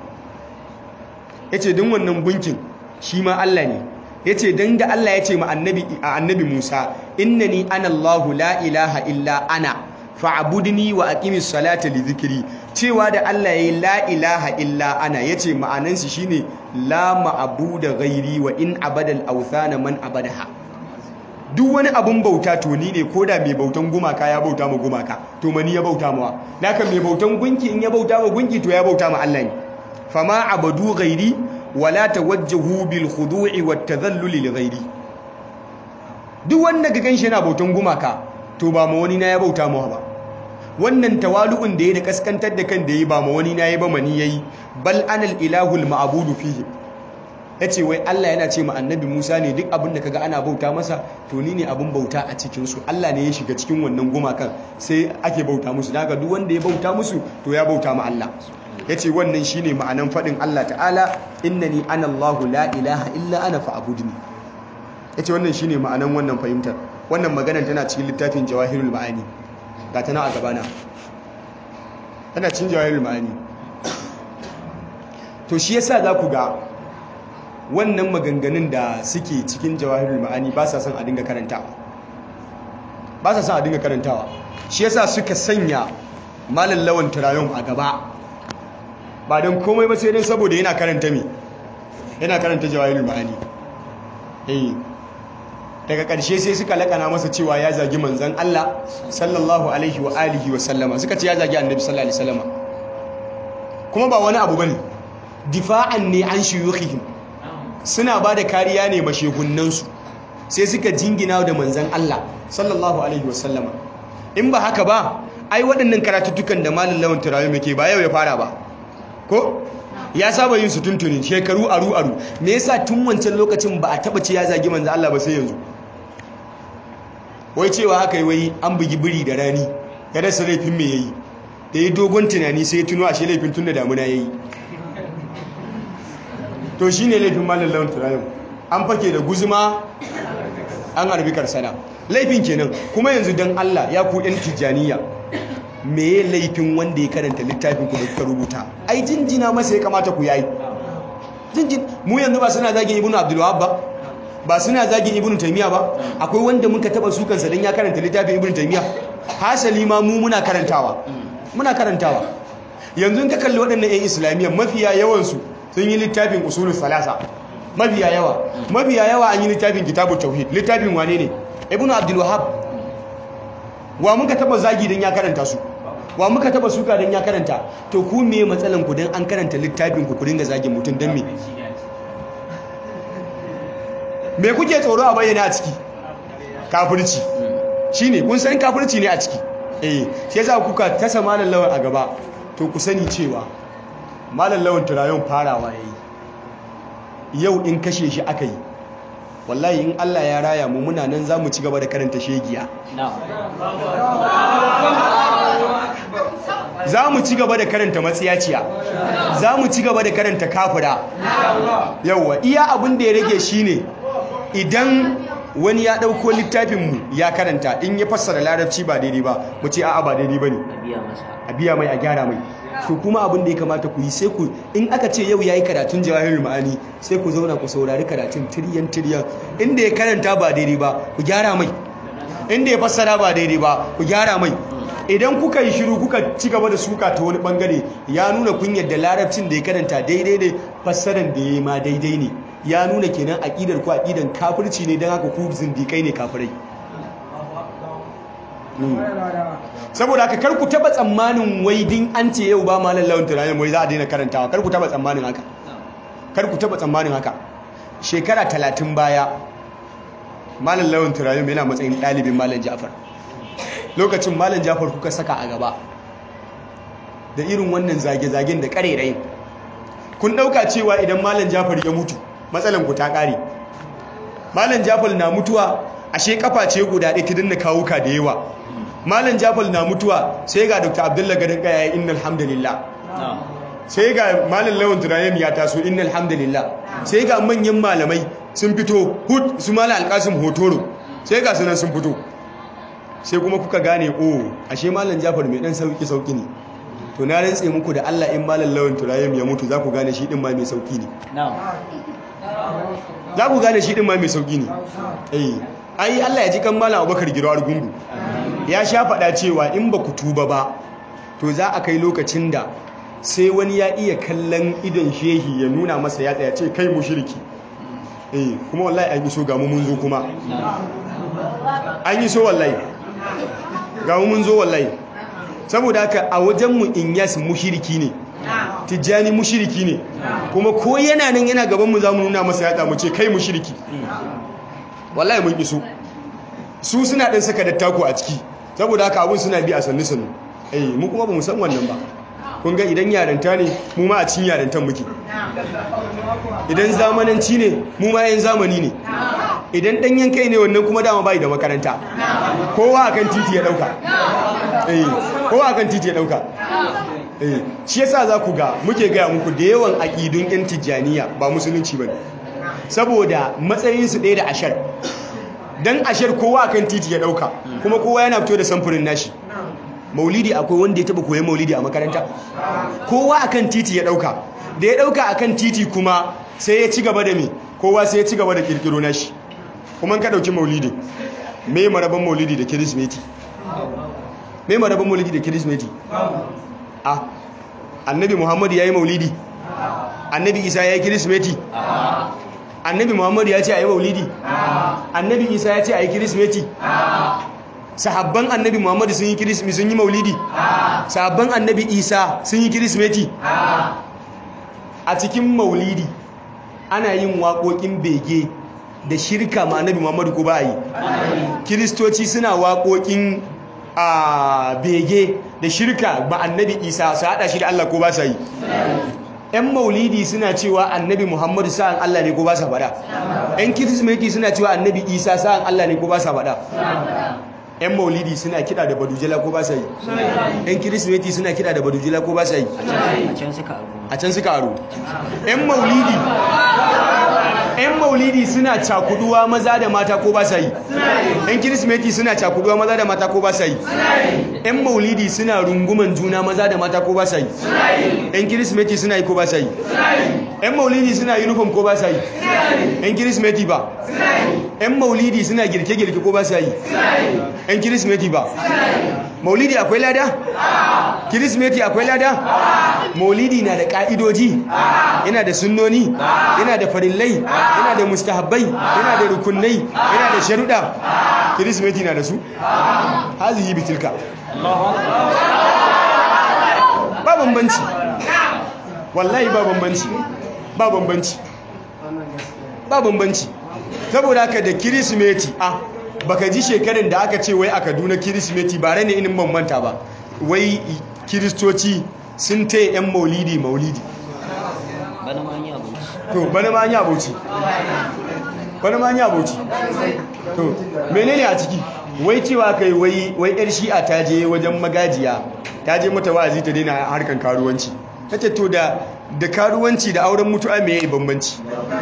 Yace dan wannan gunkin shi ma Allah ne. Yace dan da Allah yace ma annabi Musa, innani ana Allahu la ilaha illa ana fa'budni wa aqimis salata li dhikri. Cewa da Allah yayi la ilaha illa ana, yace ma'anan shi shine la ma'budu ghairi wa in abadal awthana man abadaha. Duk wani abun bauta to ni ne, koda mai bautan gumaka ya bauta ma gumaka to mani ya bauta mawa. Naka mai bautan gunki in ya bauta ma gunki to ya bauta ma Allah ne. Fama abadu ghairi wala tawajjahu bil khudu'i wat tadhallul li ghairi. Duk wanda ga ganshi yana bautan gumaka to ba ma wani na ya bauta mawa ba. Wannan tawalu'un da yayi da kaskantar da kan da yayi ba ma wani na yayi ba, mani yayi. Bal anal ilahul ma'budu fihi. Yace wai Allah yana ce ma annabi Musa ne, duk abin da kaga ana bauta masa to ni ne abin bauta a cikin su. Allah ne ya shiga cikin wannan gumakan sai ake bauta musu. Daga duk wanda ya bauta musu to ya bauta ma Allah. Yace wannan shine ma'anan fadin Allah ta'ala, innani ana Allahu la ilaha illa ana fa'budni. Yace wannan shine ma'anan wannan fahimtar. Wannan maganar tana cikin littafin Jawahirul Ma'ani. Ga tana a gabana. Tana cikin Jawahirul Ma'ani. To shi yasa za ku ga wannan maganganun da suke cikin Jawahirul Ma'ani ba sa son a dinga karantawa. Shi yasa suka sanya Malam Lawan Turayum a gaba. Ba don komai ba sai don saboda yana karanta Jawahirul Ma'ani. Daga ƙarshe sai suka lakana masa cewa ya zagi manzon Allah sallallahu alaihi wa alihi wa sallama. Suka ce ya zagi annabi sallallahu alaihi wasallama. Kuma ba wani abu bane, difa'an ne an shuyukhihim. Suna ba da kariya ne mashegunansu, sai suka jingina da manzan Allah sallallahu alaihi wasallama. In ba haka ba, ai waɗannan karatuttukan da Malam Lawan Turayum yake ba yau ya fara ba, ko ya saba yin su tuntuni shekaru aru. Me yasa tun wancan lokacin ba a taba ce ya zagi manzan Allah ba sai yanzu? Wai cewa aka yi wai an bugi biri da rani, ya rasa laifin me yayi, da yi dogon tunani sai ya tuno ashe laifin tun da damuna yayi. To shi ne laifin Malam Lawan Turayum, an fake da guzuma an harbi karsana, laifin kenan. Kuma yanzu don Allah ya ku ɗan tijjaniya, meye laifin wanda ya karanta littafin ku da kuka rubuta? Ai jinjina masa ya kamata ku yayi. Mu yanzu ba suna zagin Ibn Abdul Wahhab ba suna zagin Ibn Taymiyyah ba? Akwai wanda muka taba sukansa don ya karanta littafin Ibn Taymiyyah? Hasali ma mu muna karantawa. Yanzu in ka kalli waɗannan 'yan Islamiyya, mafiya yawansu sun yi littafin usulul salasa. Mafiya yawa an yi littafin kitabut tauhid. Littafin wane ne? Ibn Abdul Wahhab. Wa muka taba zagi dan ya karanta su? Wa muka taba suka dan ya karanta? To ku me matsalan ku dan an karanta littafin ku dinga zagin mutun dan me? Me kuke tsoro a bayyana a ciki? Kafirci. Shine kun san kafirci ne a ciki. Shi yasa kuka tasa Malam Lawan a gaba. To ku sani cewa Malam Lawan Turayum farawa yayi. Yau in kashe shi aka yi, wallahi in Allah ya raya mu muna nan zamu ci gaba da karanta shegiya. Zamu ci gaba da karanta matsiyaciya. Zamu ci gaba da karanta kafira. Yawwa, iya abin da ya rage shine idan wani ya dauko littafin mu ya karanta, in ya fassara larabci ba daidai ba, mu ce a'a ba daidai bane. A biya mai, a gyara mai. To kuma abin da ya kamata ku yi, sai ku, in aka ce yau yayi karatun Jawahirul Ma'ani, sai ku zauna ku saurari karatun tiryan inda ya karanta ba daidai ba ku gyara mai, inda ya fassara ba daidai ba ku gyara mai. Idan kuka yi shiru kuka ci gaba da suka ta wani bangare, ya nuna kun yadda larabcin da ya karanta daidai ne, fassaran da yayi ma daidai ne. Ya nuna kenan aqidar ku aqidan kafirci ne, dan haka ku zindikai ne, kafirai. saboda haka kar ku taba tsammanin wai din an ce yau ba malam lawan turayen wai za a daina karantawa, kar ku taba tsammanin haka, kar ku taba tsammanin haka. Shekara 30 baya malam lawan turayen yana matsayin ɗalibin malam Ja'far. Lokacin malam Ja'far kuka saka a gaba da irin wannan zage-zagen da ƙarerayin. Kun ɗauka cewa idan malam Ja'far ya mutu matsalan ku ta ƙare. Malam Ja'far na mutuwa ashe kafa ce guda ɗaya ta dinna kawuka da yawa. Malam Ja'far na mutuwa sai ga Dr. Abdullah Gadan Kaya ya innal hamdalillah. Sai ga malam Lawan Turayen ya taso innal hamdalillah. Sai ga manyan malamai sun fito hud su malam Alkasim Hotoro. Sai ga sunan sun fito. Sai kuma kuka gane ashe malam Ja'far mai dan sauki ne. To na rantse muku da Allah in malam Lawan Turayen ya mutu za ku gane shi din ma mai sauki ne. Za ku gane shi din ma mai sauki ne. Ai Allah ya ji kan malam Abubakar Giro Argungu. Ya sha faɗa cewa in ba ku tuba ba to za a kai lokacin da sai wani ya iya kallon idon shehi ya nuna masa ya tsaya ce kai mushriki. Kuma wallahi an iso ga mu mun zo kuma. An iso wallahi. Ga mu mun zo wallahi. Saboda haka a wajenmu Inyas mushriki ne. Tijjani mushriki ne. Kuma ko yana nan yana gaban mu za mu nuna masa ya mu ce kai mushriki. Wallahi mun iso. Su suna ɗan saka dattako a ciki saboda haka abun suna bi a sannu-sannu. Mu kuma ba mu san wannan ba. Kun ga idan yaranta ne mu ma a cikin yarantan muke. Idan zamananci ne mu ma yan zamani ne. Idan ɗanyen kai ne wannan kuma dama bai da makaranta. Kowa akan titi ya ɗauka. Kowa akan titi ya ɗauka. Shi yasa za ku ga muke gaya muku da yawan aƙidun 'yan Tijjaniya ba musulunci ba ne. Saboda matsayinsu ɗaya da ashar. Dan ashar kowa akan titi ya ɗauka kuma kowa yana fito da samfurin nashi. Maulidi akwai wanda ya taba koyon maulidi a makaranta? Kowa akan titi ya ɗauka. Da ya ɗauka akan titi kuma sai ya ci gaba da me? Kowa sai ya ci gaba da kirkiro nashi. Kuma ka ɗauki maulidi, me maraban maulidi da kirismeti? Me maraban maulidi da kirismeti? Annabi Muhammadu ya yi maulidi? Annabi Isa ya yi kirismeti? Annabi Muhammadu ya ce a yi maulidi? Annabi Isa ya ce a yi kirismeti? Sahabban Annabi Muhammadu sun yi kirismeti, sun yi maulidi? Sahabban Annabi Isa sun yi kirismeti? A cikin maulidi ana yin waƙoƙin bege da shirka ma Annabi Muhammadu ko ba a yi? Kiristoci suna waƙoƙin bege da shirka ba Annabi Isa su haɗa shi da Allah ko ba sa yi? 'Yan maulidi suna cewa Annabi Muhammadu sa'an Allah ne ko ba sa faɗa? 'Yan kirismeti suna cewa Annabi Isa sa'an Allah ne ko ba sa faɗa? 'Yan maulidi suna kiɗa da badujala ko ba sa yi? 'Yan kirismeti suna kiɗa da badujala ko ba sa yi? A can suka aro. 'Yan maulidi suna cakuduwa maza da mata ko ba sa yi? 'Yan kirismeti suna cakuduwa maza da mata ko ba sa yi? 'Yan maulidi suna runguman juna maza da mata ko ba sa yi? 'Yan kirismeti suna yi ko ba sa yi? 'Yan maulidi suna uniform ko ba sa yi? 'Yan kirismeti ba? 'Yan maulidi suna girke-girke ko ba sa yi? 'Yan kirismeti ba? Maulidi akwai lada? Kirismeti akwai lada? Maulidi na da ka'idoji, yana da sunnoni, yana da farillai, yana da mustahabbai, yana da rukunai, yana da sharuɗa. Kirismeti na da su? Hazihi bitilka. Ba bambanci. Wallahi ba bambanci. Ba bambanci. Ba bambanci. Saboda haka da Kirismeti baka ji shekarun da aka ce wai a Kaduna Kirismeti ba rai ne inin bambanta ba. Wai Kiristoci sun taya 'yan maulidi. Bana ma yi abinci. To bana ma yi abinci. To menene a ciki? Wai cewa kai wai yar shi'a ta je wajen magajiya, ta je mata wa'azi ta daina harkan karuwanci. Tace to da karuwanci da auren mutu'a me yayi bambanci?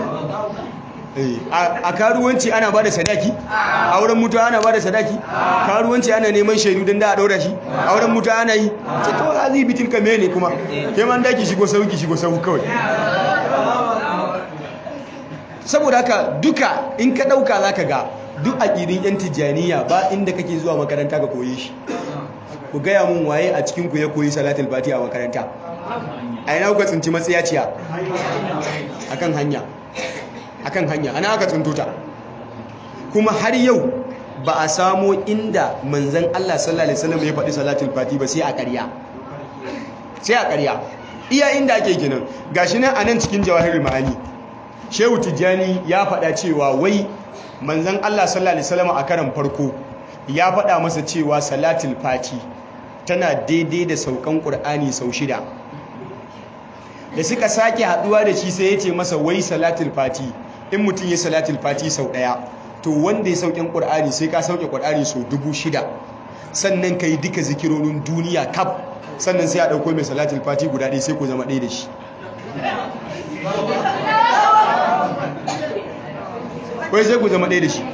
A karuwanci ana bada sadaki, auren mutu'a ana bada sadaki, karuwanci ana neman shaidu don da a daura shi, auren mutu'a ana yi. Ce to hazi bitilka mene kuma? Kai man daki shigo sau kawai. Saboda haka duka in ka dauka zaka ga duk aqidin 'yan Tijjaniya ba inda kake zuwa makaranta ka koyi shi. Ku gaya mun waye a cikin ku ya koyi salatul fatiha a makaranta? A ina kuka tsinci matsiyaciya? Akan hanya ana aka tsinto ta. Kuma har yau ba a samo inda manzon Allah sallallahu alaihi wasallam ya faɗi salatul fati ba sai a ƙarya iya inda ake kenan gashi nan anan cikin jawahirul ma'ani Shehu Tijjani ya faɗa cewa wai manzon Allah sallallahu alaihi wasallam a karan farko ya faɗa masa cewa salatul fati tana daidai da saukan Qur'ani sau 6 da suka sake haduwa da shi sai ya ce masa wai salatul fati in mutum ya salatul fati sau 1 to wanda ya saukin Qur'ani sai ka sauke Qur'ani sau 6,000 sannan kai duka zikirorin duniya kaf sannan sai a dauko mai salatul fati guda ɗaya sai ku zama ɗaya da shi wai sai ku zama ɗaya da shi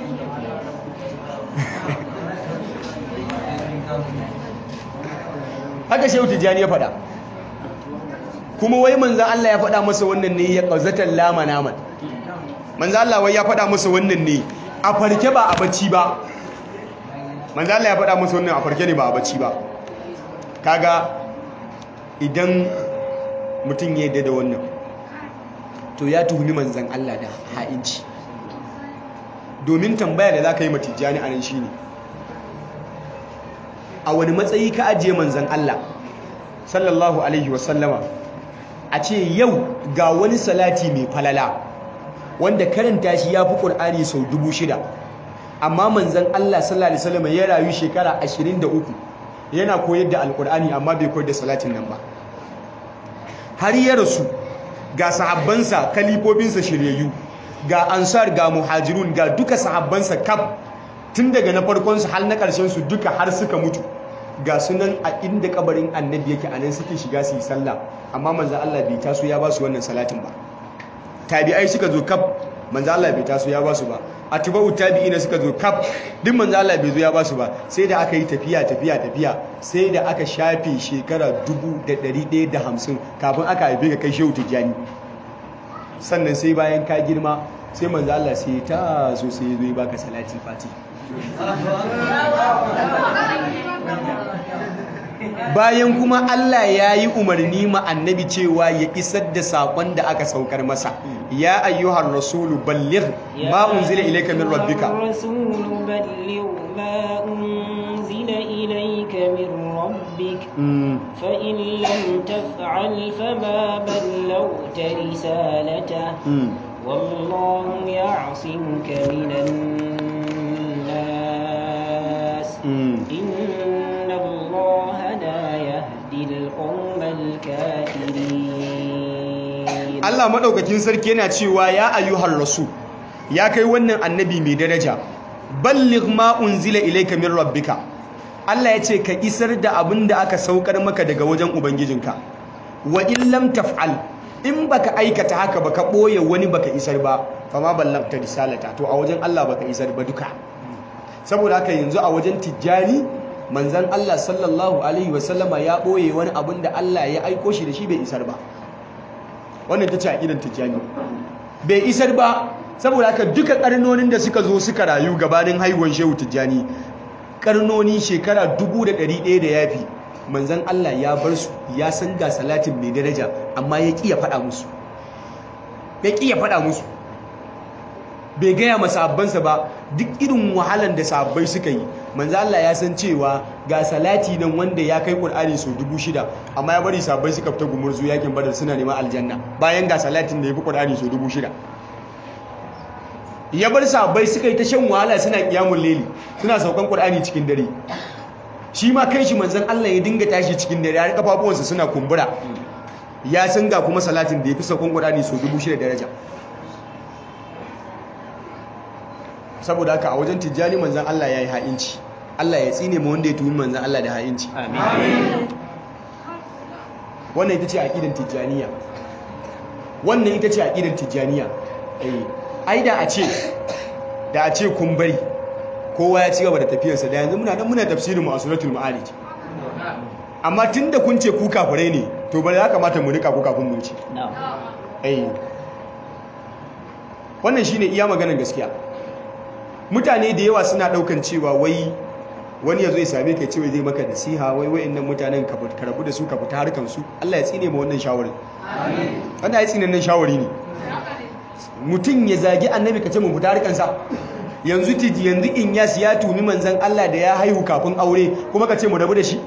haka Shehu Tijjani ya faɗa kuma wai manzan Allah ya faɗa masa wannan ne ya ƙauzatan lama naman manzan Allah wai ya faɗa masa wannan ne a farke ba a bacci ba manzan Allah ya faɗa masa wannan a farke ne ba a bacci ba kaga idan mutum ya yadda da wannan to ya tuhumi manzan Allah da ha'inci domin tambaya da za ka yi ma Tijjani a nan shi ne a wani matsayi ka ajiye manzan Allah sallallahu alaihi wasallama a ce yau ga wani salati mai falala wanda karanta shi ya fi ƙur'ani sau 6,000 amma manzan Allah sallallahu alaihi wasallama ya rayu shekara 23 yana koyar da alƙur'ani amma bai koyar da salatin nan ba har ya rasu ga sahabbansa kalifofinsa shiryayyu ga ansar ga muhajirun ga duka sahabbansa kaf tun daga na farkonsu har na ƙarshensu duka har suka mutu ga sunan a inda kabarin annabi yake anan suke shiga su yi sallah amma manzo Allah bai taso ya ba su wannan salatin ba tabi'ai suka zo kaf manzo Allah bai taso ya ba su ba atba'u tabi'ina suka zo kaf duk manzo Allah bai zo ya ba su ba sai da aka yi tafiya sai da aka shafe shekara 1150 kafin aka haife ka kai Shehu Tijjani sannan sai bayan ka girma sai manzo Allah sai ta zo sai zo baka salati fati bayan kuma Allah ya yi umarni ma annabi cewa ya isar da saƙon da aka saukar masa ya ayyuhar rasulu balligh ma unzila ilayka min rabbika fa in lam taf'al fama ballawta risalata wallahu ya'simuka minan nas inna allaha la yahdi al-qawmal kafirin. Allah madaukakin sarki yana cewa ya ayyuhar rasul ya kai wannan annabi mai daraja balligh ma unzila ilayka min rabbika Allah ya ce ka isar da abin da aka saukar maka daga wajen ubangijinka wa in lam taf'al in baka aikata haka baka boye wani baka isar ba fama ballagta risalata to a wajen Allah baka isar ba duka saboda haka yanzu a wajen Tijjani manzon Allah sallallahu alaihi wasallama ya boye wani abin da Allah ya aiko shi da shi bai isar ba wannan tace aqidan Tijjani bai isar ba saboda haka duka karnonin da suka zo suka rayu gabanin haihuwar Shehu Tijjani karnoni shekara 1100 da yafi manzon Allah ya bar su ya san ga salatin mai daraja amma ya ƙi ya faɗa musu bai gaya masahabbansa ba duk irin wahalan da sahabbai suka yi manzon Allah ya san cewa ga salati nan wanda ya kai Qur'ani sau 6,000 amma ya bari sahabbai suka fita gumurzu yakin Badar suna neman aljanna bayan ga salatin da ya fi Qur'ani sau 6,000 ya bar sahabbai suka yi ta shan wahala suna qiyamul layli suna saukan Qur'ani cikin dare shi ma kai shi manzon Allah ya dinga tashi cikin dare har kafafuwansa suna kumbura ya san ga kuma salatin da ya fi saukan Qur'ani sau 6,000 daraja saboda haka a wajen Tijjani manzon Allah ya yi ha'inci Allah ya tsine mu wanda ya tuhumi manzon Allah da ha'inci amin wannan ita ce aqidan Tijjaniya wannan ita ce aqidan Tijjaniya ai da a ce kun bari kowa ya ci gaba da tafiyarsa da yanzu muna tafsirin mu a suratul ma'arij amma tunda kun ce ku kafirai ne to bari ya kamata mu rika ku kafin mu ci wannan shine iya maganar gaskiya mutane da yawa suna daukan cewa wai wani yazo ya same ka ce wai zai maka nasiha wai wayannan mutanen ka rabu da su ka fita harkan su Allah ya tsine mu wannan shawari amin wannan ya tsine nan shawari ne mutum ya zagi annabi ka ce mu fita harkan sa yanzu Inyas ya tuni manzan Allah da ya haihu kafin aure kuma ka ce mu rabu da shi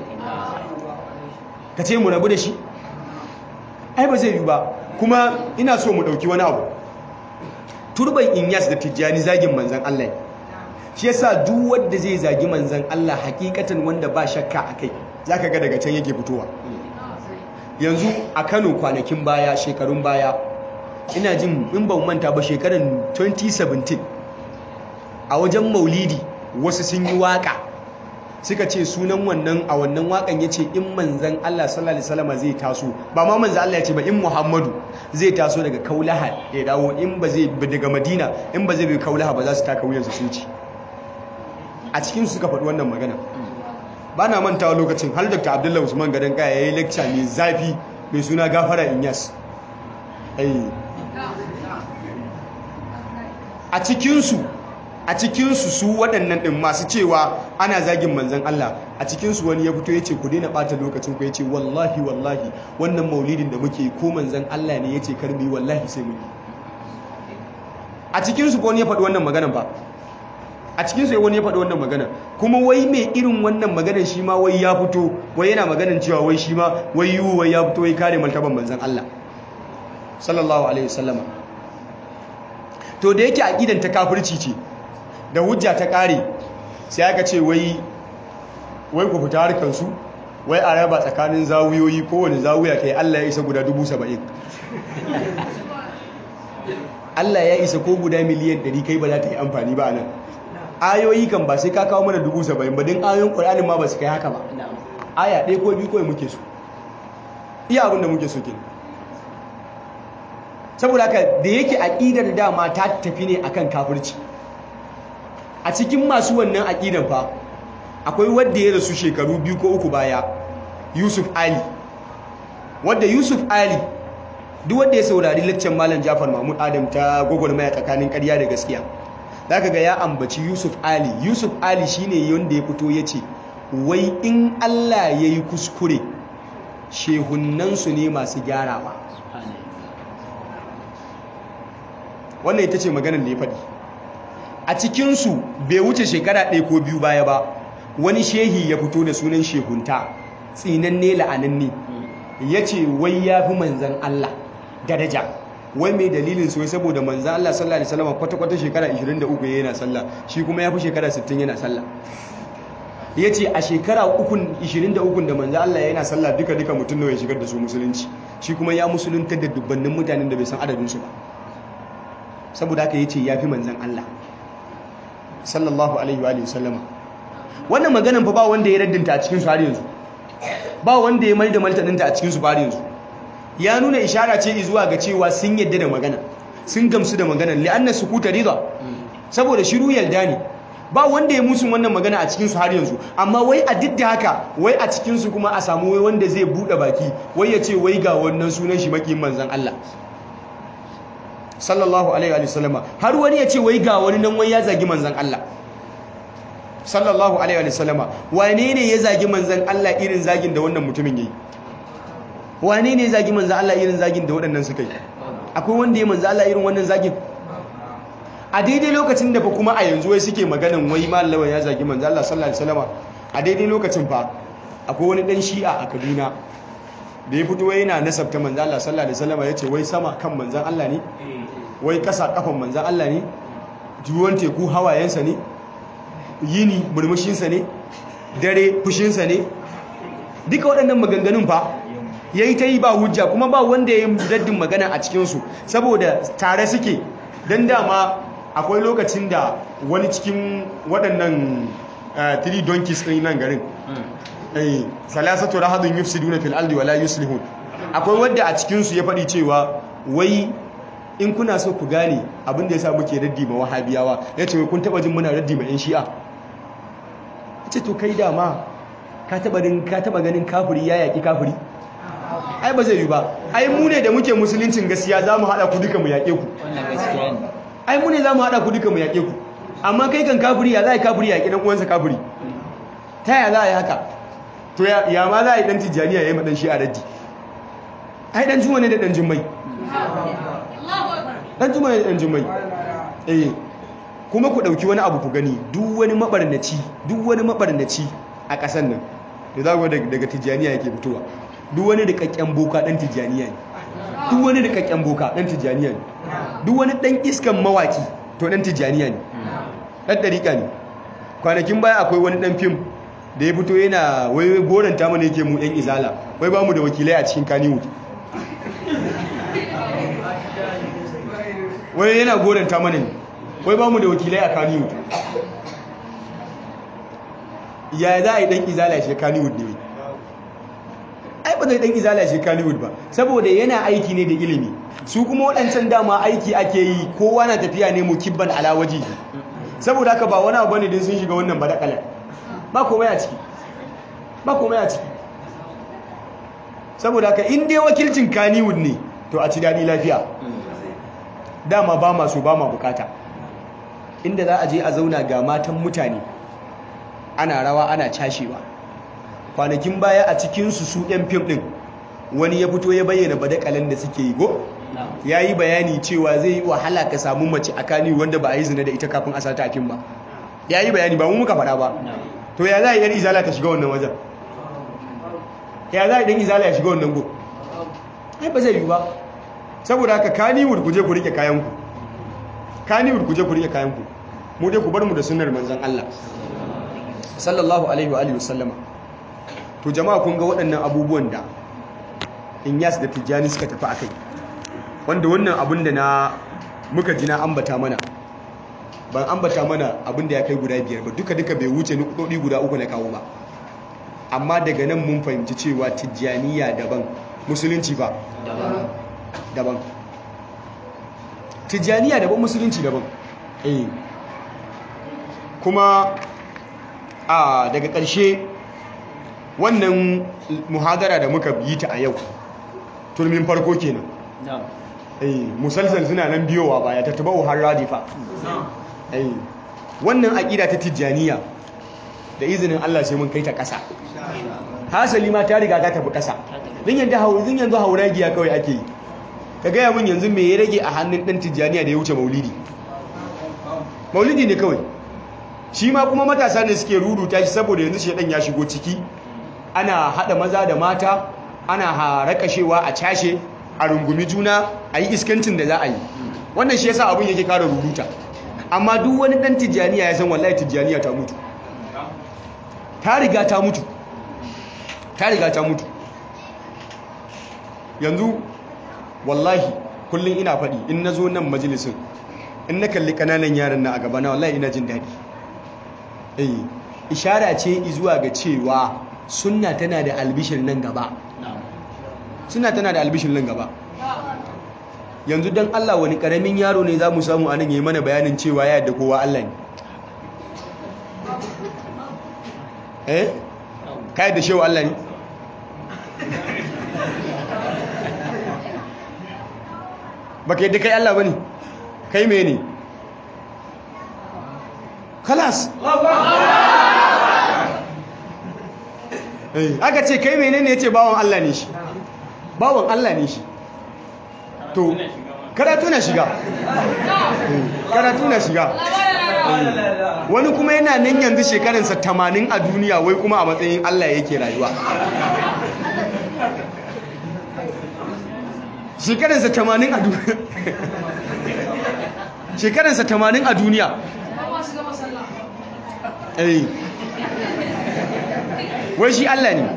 ai ba zai yi ba. Kuma ina so mu dauki wani abu, turban Inyas da Tijjani zagin manzan Allah ne. Shi yasa duk wanda zai zagi manzan Allah hakikatan wanda ba shakka akai zaka ga daga can yake fitowa. Yanzu a Kano kwanakin baya, shekarun baya, ina jin in ban manta ba shekaran 2017 a wajen Maulidi wasu sun yi waka suka ce sunan wannan a wannan wakan yace in manzan Allah sallallahu alaihi wasallam zai taso, ba ma manzan Allah yace ba in Muhammadu zai taso daga Kaulaha ya dawo, in ba zai daga Madina in ba zai bi Kaulaha ba za su taka wuyansa su ci. A cikin su suka faɗi wannan magana. Ba na mantawa lokacin har Dr. Abdullahi Usman Gadan Kaya yayi lecture mai zafi mai suna Gafara Inyas. A cikinsu su waɗannan ɗin masu cewa ana zagin manzan Allah, a cikinsu wani ya fito ya ce ku daina ɓata lokacin ku, ya ce wallahi wannan maulidin da muke ko manzan Allah ne ya ce karbi wallahi sai mu yi. A cikinsu wani ya faɗi wannan maganan ba, a cikinsu wani ya faɗi wannan maganan, kuma wai mai irin wannan maganan shi ma wai ya fito wai yana maganan cewa wai shi ma wai ya fito wai kare martaban manzan Allah sallallahu alaihi wasallama. To da yake aqidan ta kafirci ce, da hujja ta kare sai aka ce wai ku fita harkar su, wai a raba tsakanin zawuyoyi, kowane zawuya kai Allah ya isa guda 70,000. Allah ya isa ko guda miliyan 100 kai ba za ta yi amfani ba nan. Ayoyi kan ba sai ka kawo mana 70,000 ba, din ayoyin Qur'ani ma ba su kai haka ba. Aya ɗaya ko biyu kawai muke so, iya abin da muke so kenan. Saboda haka da yake aqidar dama ta tafi ne akan kafirci, a cikin masu wannan aqidan fa akwai wanda ya rasu shekaru 2 ko 3 baya, Yusuf Ali. Wanda Yusuf Ali duk wanda ya saurari lecture Malam Jafar Mahmud Adam ta gwagwarmaya tsakanin ƙarya da gaskiya, zaka ga ya ambaci Yusuf Ali. Yusuf Ali shine wanda ya fito yace wai in Allah yayi kuskure shehunnansu ne masu gyarawa. Wannan ita ce maganar da ya faɗi. A cikinsu bai wuce shekara 1 ko 2 baya ba, wani shehi ya fito da sunan shehunta tsinanne la'ananne, ya ce wai ya fi manzan Allah daraja. Wai mai dalilin su wai saboda manzan Allah sallallahu alaihi wasallam kwata-kwata shekara 23 yana sallah, shi kuma ya fi shekara 60 yana sallah. Ya ce a shekara 23 da manzan Allah yana sallah duka mutum nawa ya shigar da su musulunci, shi kuma ya musuluntar da dubbannin mutanen da bai san adadinsu ba. Saboda haka yace yafi manzon Allah sallallahu alaihi wa sallama. Wannan maganan fa ba wanda ya raddinta a cikin su har yanzu, ba wanda ya maida martaninta a cikin su har yanzu. Ya nuna ishara ce zuwa ga cewa sun yadda da magana, sun gamsu da maganar, li'anna sukuta ridha, saboda shiru yarda ne. Ba wanda ya musun wannan magana a cikin su har yanzu, amma wai a duk da haka wai a cikin su kuma a samu wai wanda zai bude baki wai ya ce wai ga wannan sunan shi makiyin manzon Allah sallallahu alaihi wa sallama, har wani ya ce wai ga wani nan wai ya zagi manzan Allah sallallahu alaihi wa sallama. Wane ne ya zagi manzan Allah irin zagin da wannan mutumin yayi? Wane ne ya zagi manzan Allah irin zagin da waɗannan suka yi? Akwai wanda ya manzan Allah irin wannan zagin? A daidai lokacin da fa kuma a yanzu wai suke maganan wai mallawa ya zagi manzan Allah sallallahu alaihi wa sallama, a daidai lokacin fa akwai wani dan Shi'a a Kaduna da ya fito yana nasabta manzan Allah sallallahu alaihi wa sallama, yace wai sama kan manzan Allah ne, wai kasa kafan manzan Allah ne, juwan teku hawayensa ne, yini murmushinsa ne, dare fushinsa ne. Duka waɗannan maganganun fa yayi ta yi ba hujja, kuma ba wanda ya yi daddin magana a cikinsu, saboda tare suke. Dan dama akwai lokacin da wani cikin waɗannan three donkeys ɗin nan garin, salasatu rahadun yufsiduna fil ardi wala yuslihun, akwai wanda a cikinsu ya faɗi cewa wai in kuna so ku gane abin da yasa muke raddi ma wahabiyawa, yace wai kun taba jin muna raddi ma yan shi'a? Yace to kai dama ka taba ganin kafiri ya yaki kafiri? Ai ba zai yi ba. Ai mu ne da muke musuluncin gaskiya zamu hada ku duka mu yake ku. Wannan gaskiya ne. Ai mu ne zamu hada ku duka mu yake ku. Amma kai kan kafiri ya zai kafiri yaki dan uwansa kafiri? Ta ya za a yi haka? To ya ma za a yi dan tijaniya yayi ma dan shi'a raddi? Ai dan juma ne da dan jummai. Dan juma ne dan jummai. kuma ku ɗauki wani abu ku gani duk wani mabarnaci a ƙasar nan da za ku daga tijjaniya yake fitowa. Duk wani rikakken boka ɗan tijjaniya ne, duk wani rikakken boka ɗan tijjaniya ne, duk wani ɗan iskan mawaki to ɗan tijjaniya ne, ɗan ɗariƙa ne. Kwanakin baya akwai wani ɗan fim da ya fito yana wai goranta mana yake mu ɗan izala, wai ba mu da wakilai a cikin Kannywood. Wai yana goranta mana ne, wai ba mu da wakilai a Kannywood. Ya za a yi ɗan izala shi Kannywood ne? Ai ba zai ɗan izala shi Kannywood ba, saboda yana aiki ne da ilimi. Su kuma waɗancan dama aiki ake yi, kowa na tafiya ne mu kibban alawaji. Saboda haka ba wani abu ne din sun shiga wannan badakalar. Ba komai a ciki. Ba komai a ciki. Saboda haka in dai wakilcin Kannywood ne to a ci daɗi lafiya. Dama ba masu ba ma bukata. Inda za a je a zauna ga matan mutane ana rawa ana cashewa. Kwanakin baya a cikinsu su ɗan fim ɗin wani ya fito ya bayyana badakalan da suke yi go ya yi bayani cewa zai yi wahala ka samu mace a Kannywood wanda ba a yi zina da ita kafin a sata a fim ba. Ya yi bayani ba mu muka faɗa ba. To ya za a yi ɗan izala ta shiga wannan wajen? Ya za a yi ɗan izala ya shiga wannan go? Ai ba zai yi ba. Saboda haka Kannywood ku je ku rike kayanku. Kannywood ku je ku rike kayanku. Mu dai ku bar mu da sunnar manzon Allah sallallahu alaihi wa alihi wasallama. To jama'a kun ga waɗannan abubuwan da Inyas da Tijjani suka tafi akai, wanda wannan abin da muka ji na ambata mana, ban ambata mana abin da ya kai guda 5 ba, duka bai wuce nukudodi guda 3 na kawo ba. Amma daga nan mun fahimci cewa Tijjaniya daban, musulunci ba daban. Tijjaniya daban, musulunci daban. Kuma daga ƙarshe wannan muhadara da muka yi ta a yau turmin farko kenan. Musalsal suna nan biyowa baya ta tabau har radifa. Wannan aƙida ta Tijjaniya da izinin Allah sai mun kai ta ƙasa. Hasali ma ta riga ta tafi ƙasa. Din yanzu hauragiya kawai ake yi. Ka gaya mun yanzu me ya rage a hannun ɗan Tijjaniya da ya wuce maulidi? Maulidi ne kawai. Shi ma kuma matasa ne suke ruruta shi saboda yanzu shedan ya shigo ciki. Ana haɗa maza da mata, ana harakashewa a cashe, a rungumi juna, a yi iskancin da za a yi. Wannan shi yasa abin yake kara ruruta. Amma duk wani ɗan Tijjaniya ya san wallahi Tijjaniya ta mutu. Ta riga ta mutu. Ta riga ta mutu. Yanzu wallahi kullum ina faɗi in na zo nan majalisin, in na kalli ƙananan yaran na a gabana wallahi ina jin daɗi. Ishara ce zuwa ga cewa sunna tana da albishir nan gaba. Sunna tana da albishir nan gaba. Yanzu dan Allah wani karamin yaro ne zamu samu anan yayi mana bayanin cewa ya yadda kowa Allah ne? Ka yadda shewa Allah ne? Baka yadda kai Allah bane? Kai me ne? Khalas. Aka ce kai menene yace bawon Allah ne shi. Bawon Allah ne shi. To karatu na shiga. Karatu na shiga. Wani kuma yana nan yanzu shekaransa 80 a duniya wai kuma a matsayin Allah yake rayuwa. Shekaransa 80 a duniya. Shekaransa 80 a duniya. Wai shi Allah ne.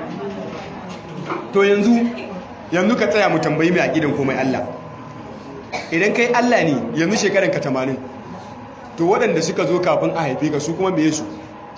To yanzu ka tsaya mu tambayi mai aqidan komai Allah. Idan kai Allah ne yanzu shekaran ka 80, to waɗanda suka zo kafin a haife ka su kuma meye su?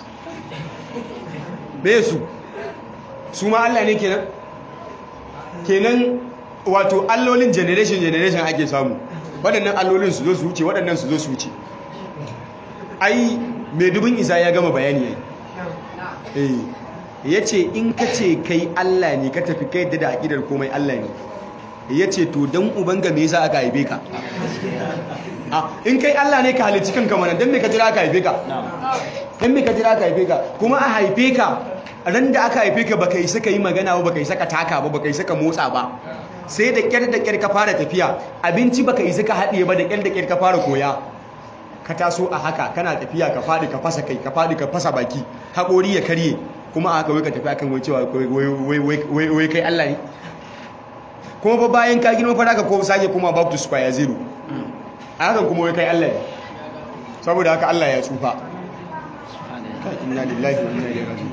Meye su? Su ma Allah ne kenan? Kenan wato allolin generation ake samu. Waɗannan allolin su zo su wuce, waɗannan su zo su wuce. Ai mai dubin isa ya gama bayani yayi. Ya ce in ka ce kai Allah ne ka tafi kai da aƙidar komai Allah ne, ya ce to don ubanga me yasa aka haife ka? In kai Allah ne ka halicci kanka mana, don me ka jira aka haife ka? Don me ka jira aka haife ka? Kuma a haife ka, ran da aka haife ka baka isa ka yi magana ba, baka isa ka taka ba, baka isa ka motsa ba. Sai da kyar ka fara tafiya, abinci baka isa ka haɗiye ba, da kyar ka fara koya. ka taso a haka kana tafiya ka faɗi ka fasa kai ka faɗi ka fasa baki haƙori ya karye kuma a haka wai ka tafi akan wai cewa wai kai Allah ne kuma ba bayan ka girma fara ka ko sake kuma back to square zero a hakan kuma wai kai Allah ne saboda haka Allah ya tsufa inna lillahi wa inna ilaihi raji'un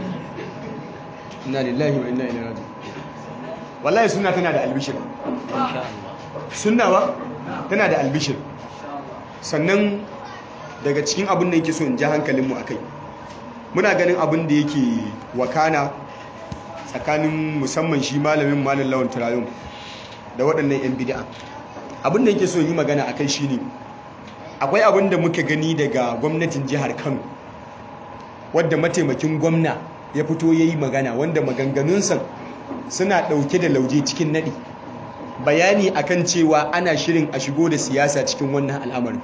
inna lillahi wa inna ilaihi raji'un wallahi sunna tana da albishir insha Allah sunna ba tana da albishir sannan daga cikin abin da yake so in ji hankalinmu a kai muna ganin abin da yake wakana tsakanin musamman shi malamin malam lawan turayun da waɗannan 'yan bid'a abin da yake so yi magana a kai shine akwai abin da muka gani daga gwamnatin jihar Kano wadda mataimakin gwamna ya fito ya yi magana wanda maganganunsa suna ɗauke da lauje cikin naɗi bayani akan cewa ana shirin a shigo da siyasa cikin wannan al'amarin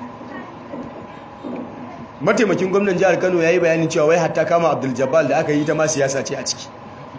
mataimakin gwamnan jihar Kano ya yi bayanin cewa wai hatta kama Abdul Jabbar da aka yi ta ma siyasa ce a ciki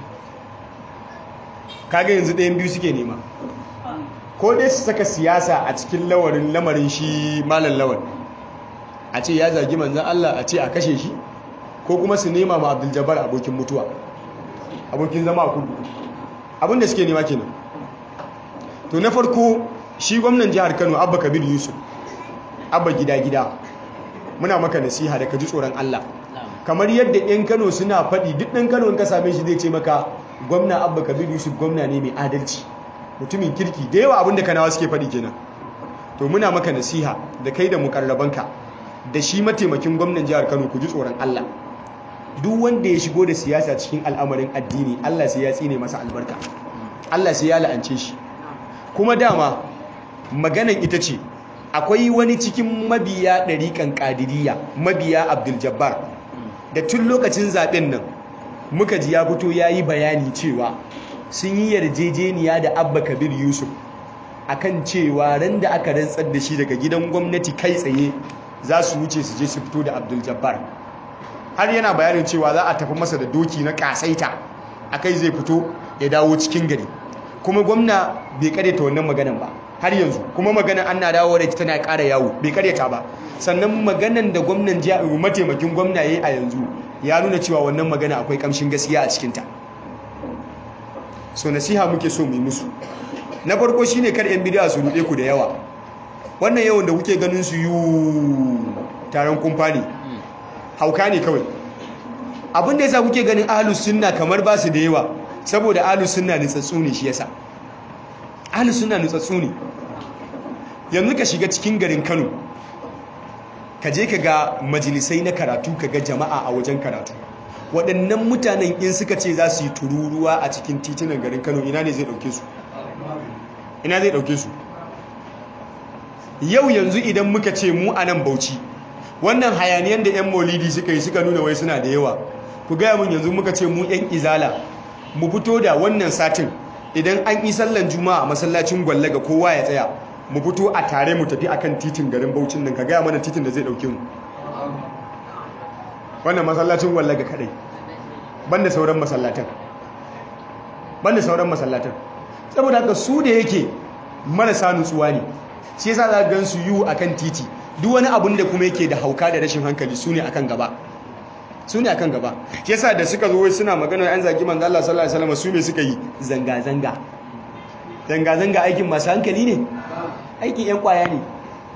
kaga yanzu ɗayan biyu suke nema ko dai su saka siyasa a cikin lamarin shi malam lawan a ce ya zagi manzan Allah a ce a kashe shi ko kuma su nema ma Abdul Jabbar abokin mutuwa abokin zama a kudu abinda suke nema kenan to na farko shi gwamnan jihar Kano Abba Kabir Yusuf Abba gida muna maka nasiha da ka ji tsoron Allah kamar yadda ɗan Kano suna faɗi duk ɗan Kano in ka same shi zai ce maka gwamna Abba Kabir Yusuf gwamna ne mai adalci mutumin kirki da yawa abinda Kanawa suke faɗi kenan to muna maka nasiha da kai da mukarrabanka da shi mataimakin gwamnan jihar Kano ku ji tsoron Allah duk wanda ya shigo da siyasa cikin al'amarin addini Allah sai ya tsine masa albarka Allah sai ya la'ance shi kuma dama maganan ita ce akwai wani cikin mabiya ɗariƙan ƙadiriya mabiya Abdul Jabbar da tun lokacin zaɓen nan muka ji ya fito ya yi bayani cewa sun yi yarjejeniya da Abba Kabir Yusuf akan cewa ran da aka rantsar da shi daga gidan gwamnati kai tsaye za su wuce su je su fito da Abdul Jabbar har yana bayanin cewa za a tafi masa da doki na kasaita akai zai fito ya dawo cikin gari kuma gwamna bai karyata wannan maganan ba har yanzu kuma maganan ana dawo da ita tana ƙara yawo bai karyata ba sannan maganan da gwamnan mataimakin gwamna yayi a yanzu ya nuna cewa wannan magana akwai kamshin gaskiya a cikinta so nasiha muke so mu yi musu na farko shine kar yan bid'a su rude ku da yawa wannan yawan da kuke ganin su yu taron kumfani hauka ne kawai abin da yasa kuke ganin ahlus sunna kamar ba su da yawa saboda ahlus sunna nutsatsu ne shi yasa ahlus sunna nutsatsu ne yanzu ka shiga cikin garin Kano ka je ka ga majalisai na karatu ka ga jama'a a wajen karatu waɗannan mutanen in suka ce za su yi tururuwa a cikin titunan garin Kano ina ne zai ɗauke su ina zai ɗauke su yau yanzu idan muka ce mu a nan Bauchi wannan hayaniyan da 'yan maulidi suka yi suka nuna wai suna da yawa ku gaya mun yanzu muka ce mu 'yan izala mu fito da wannan satin idan an yi sallan juma'a a masallacin Gwallaga kowa ya tsaya mu fito a tare mu tafi akan titin garin Bauchin nan ka gaya mana titin da zai dauke mu wannan masallacin Gwallaga kadai banda sauran masallatan saboda haka su da yake marasa nutsuwa ne shi yasa za ga su yiwu akan titi duk wani abun da kuma yake da hauka da rashin hankali su ne akan gaba shi yasa da suka zo suna magana an zagi manzo Allah sallallahu alaihi wasallam su me suka yi zanga aikin masu hankali ne aikin yan kwaya ne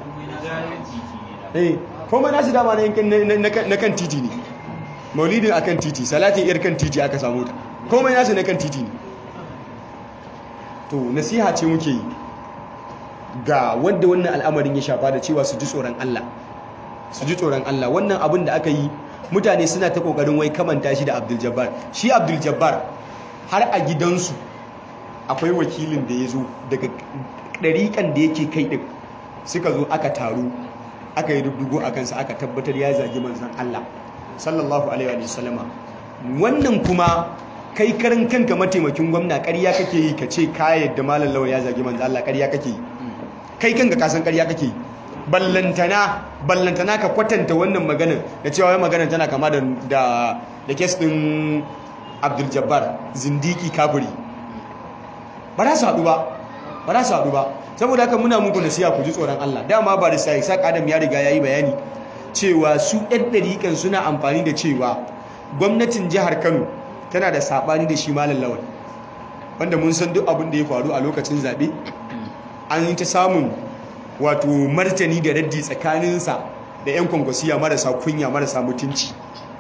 kuma nasu dama na kan titi ne maulidin akan titi salatin yar kan titi aka samu ta komai nasu na kan titi ne to nasiha ce muke yi ga wanda wannan al'amarin ya shafa da cewa su ji tsoron Allah wannan abin da aka yi mutane suna ta kokarin wai kamanta shi da Abdul Jabbar shi Abdul Jabbar har a gidansu akwai wakilin da ya zo daga ɗariƙan da yake kai ɗin suka zo aka taru aka yi rubdugo a kansa aka tabbatar ya zagi manzan Allah sallallahu alaihi wa sallama wannan kuma kai karin kanka mataimakin gwamna ƙarya kake yi ka ce ka yadda malam lawan ya zagi manzan Allah ƙarya kake yi kai kanka ka san ƙarya kake yi ballantana ka kwatanta wannan maganar da cewa wai maganar tana kama da kes ɗin Abdul Jabbar zindiki kafiri ba za su haɗu ba ba za su haɗu ba. Saboda haka muna muku nasiha ku ji tsoron Allah. Dama ba da sai Isaac Adam ya riga yayi bayani cewa su ɗan ɗariƙan suna amfani da cewa gwamnatin jihar Kano tana da saɓani da shi Malam Lawal, wanda mun san duk abin da ya faru a lokacin zaɓe. An yi ta samun wato martani da raddi tsakaninsa da 'yan kwankwasiya marasa kunya marasa mutunci.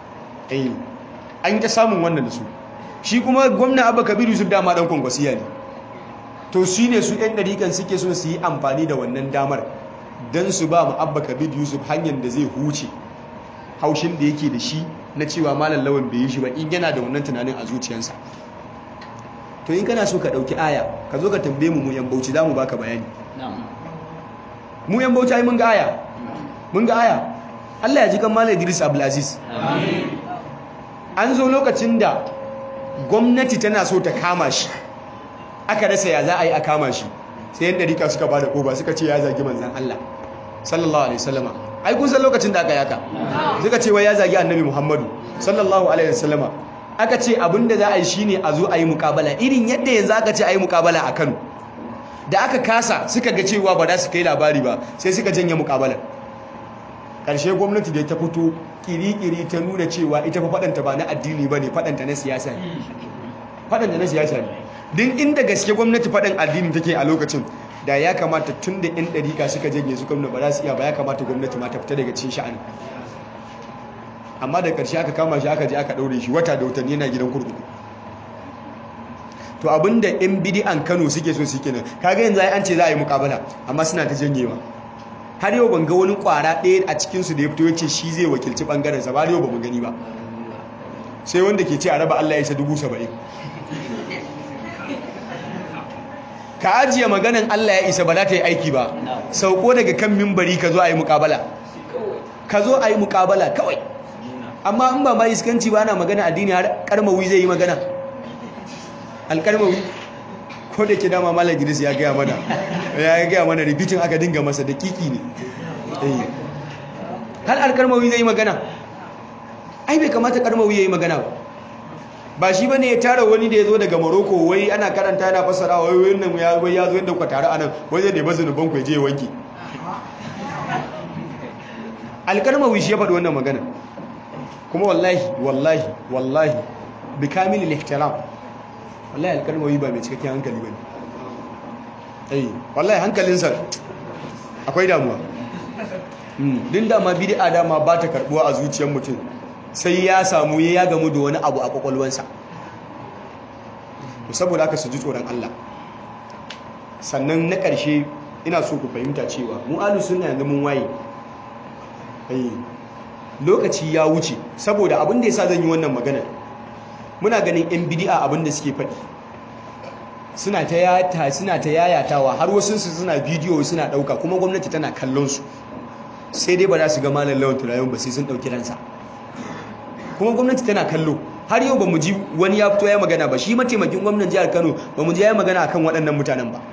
An yi ta samun wannan da su. Shi kuma gwamna Abba Kabir Yusuf dama ɗan kwankwasiya ne. To shi ne su 'yan ɗariƙan suke so su yi amfani da wannan damar don su ba mu Abba Kabir Yusuf hanyar da zai huce haushin da yake da shi na cewa Malam Lawan bai yi shi ba, in yana da wannan tunanin a zuciyarsa. To in kana so ka ɗauki aya ka zo ka tambaye mu yan Bauchi za mu baka bayani. Mu yan Bauchi ai mun ga aya. Mun ga aya. Allah ya ji kan Malam Idris Abdulaziz. An zo lokacin da gwamnati tana so ta kama shi, aka rasa ya za a yi a kama shi, sai yan dariƙa suka ba da ƙoba suka ce ya zagi manzan Allah sallallahu alaihi wasallama. Ai kun san lokacin da aka yaka suka ce wai ya zagi annabi Muhammadu sallallahu alaihi wasallama. Aka ce abinda za a yi shine a zo a yi muƙabala irin yadda yanzu aka ce a yi muƙabala a Kano. Da aka kasa suka ga cewa ba za su kai labari ba sai suka janye muƙabalar. Ƙarshe gwamnati da ta fito kiri-kiri ta nuna cewa ita fa faɗanta ba na addini ba ne, faɗanta na siyasa ne. Faɗanta na siyasa ne. Din inda gaske gwamnati faɗin addini take a lokacin, da ya kamata tun da 'yan ɗarika suka janye su gwamnati ba za su iya ba, ya kamata gwamnati ma ta fita daga cikin sha'ani. Amma da ƙarshe aka kama shi aka je aka ɗaure shi wata da watanni yana gidan kurkuku. To abinda 'yan bidi'an Kano suke so suke nan, kaga yanzu an ce za a yi muƙabala amma suna ta janyewa. Har yau ban ga wani ƙwara ɗaya a cikinsu da ya fito ya ce shi zai wakilci ɓangarensa ba, har yau ba mu gani ba. Sai wanda ke ce a raba Allah ya isa 70,000. Ka ajiye maganan Allah ya isa ba za ta yi aiki ba, sauko daga kan mimbari ka zo a yi muƙabala. Ka zo a yi muƙabala kawai. Amma in ba ma iskanci ba ana magana addini, har Karmawi zai yi magana. Alƙarmawi ko da ke dama Malam Idris ya gaya mana repeating aka dinga masa da kiki ne. Har Alƙarmawi zai yi magana. Ai bai kamata Karmawi ya yi magana ba shi bane ya tara wani da ya zo daga Morocco, wai ana karanta yana fassara wai wannan ya zo yadda ku tare anan, wai zai nemi zunuban ku ya je ya wanke. Alƙarmawi shi ya faɗi wannan magana. Kuma wallahi bi kamilil ihtiram, wallahi Alƙarmawi ba mai cikakken hankali bane. Wallahi hankalinsa akwai damuwa. Din dama bid'a dama ba ta karbuwa a zuciyar mutum sai ya samu ya gamu da wani abu a kwakwalwansa. Saboda haka su ji tsoron Allah. Sannan na ƙarshe ina so ku fahimta cewa mu ahlus sunna yanzu mun waye. Lokaci ya wuce, saboda abin da yasa zan yi wannan magana, muna ganin yan bid'a abin da suke faɗi suna ta yayatawa, har wasu su suna bidiyo suna ɗauka, kuma gwamnati tana kallon su, sai dai ba za su ga Malam Lawan Turayen ba sai sun ɗauki ransa. Kuma gwamnati tana kallo. Har yau ba mu ji wani ya fito ya magana ba, shi mataimakin gwamnan jihar Kano ba mu ji ya magana akan waɗannan mutanen ba.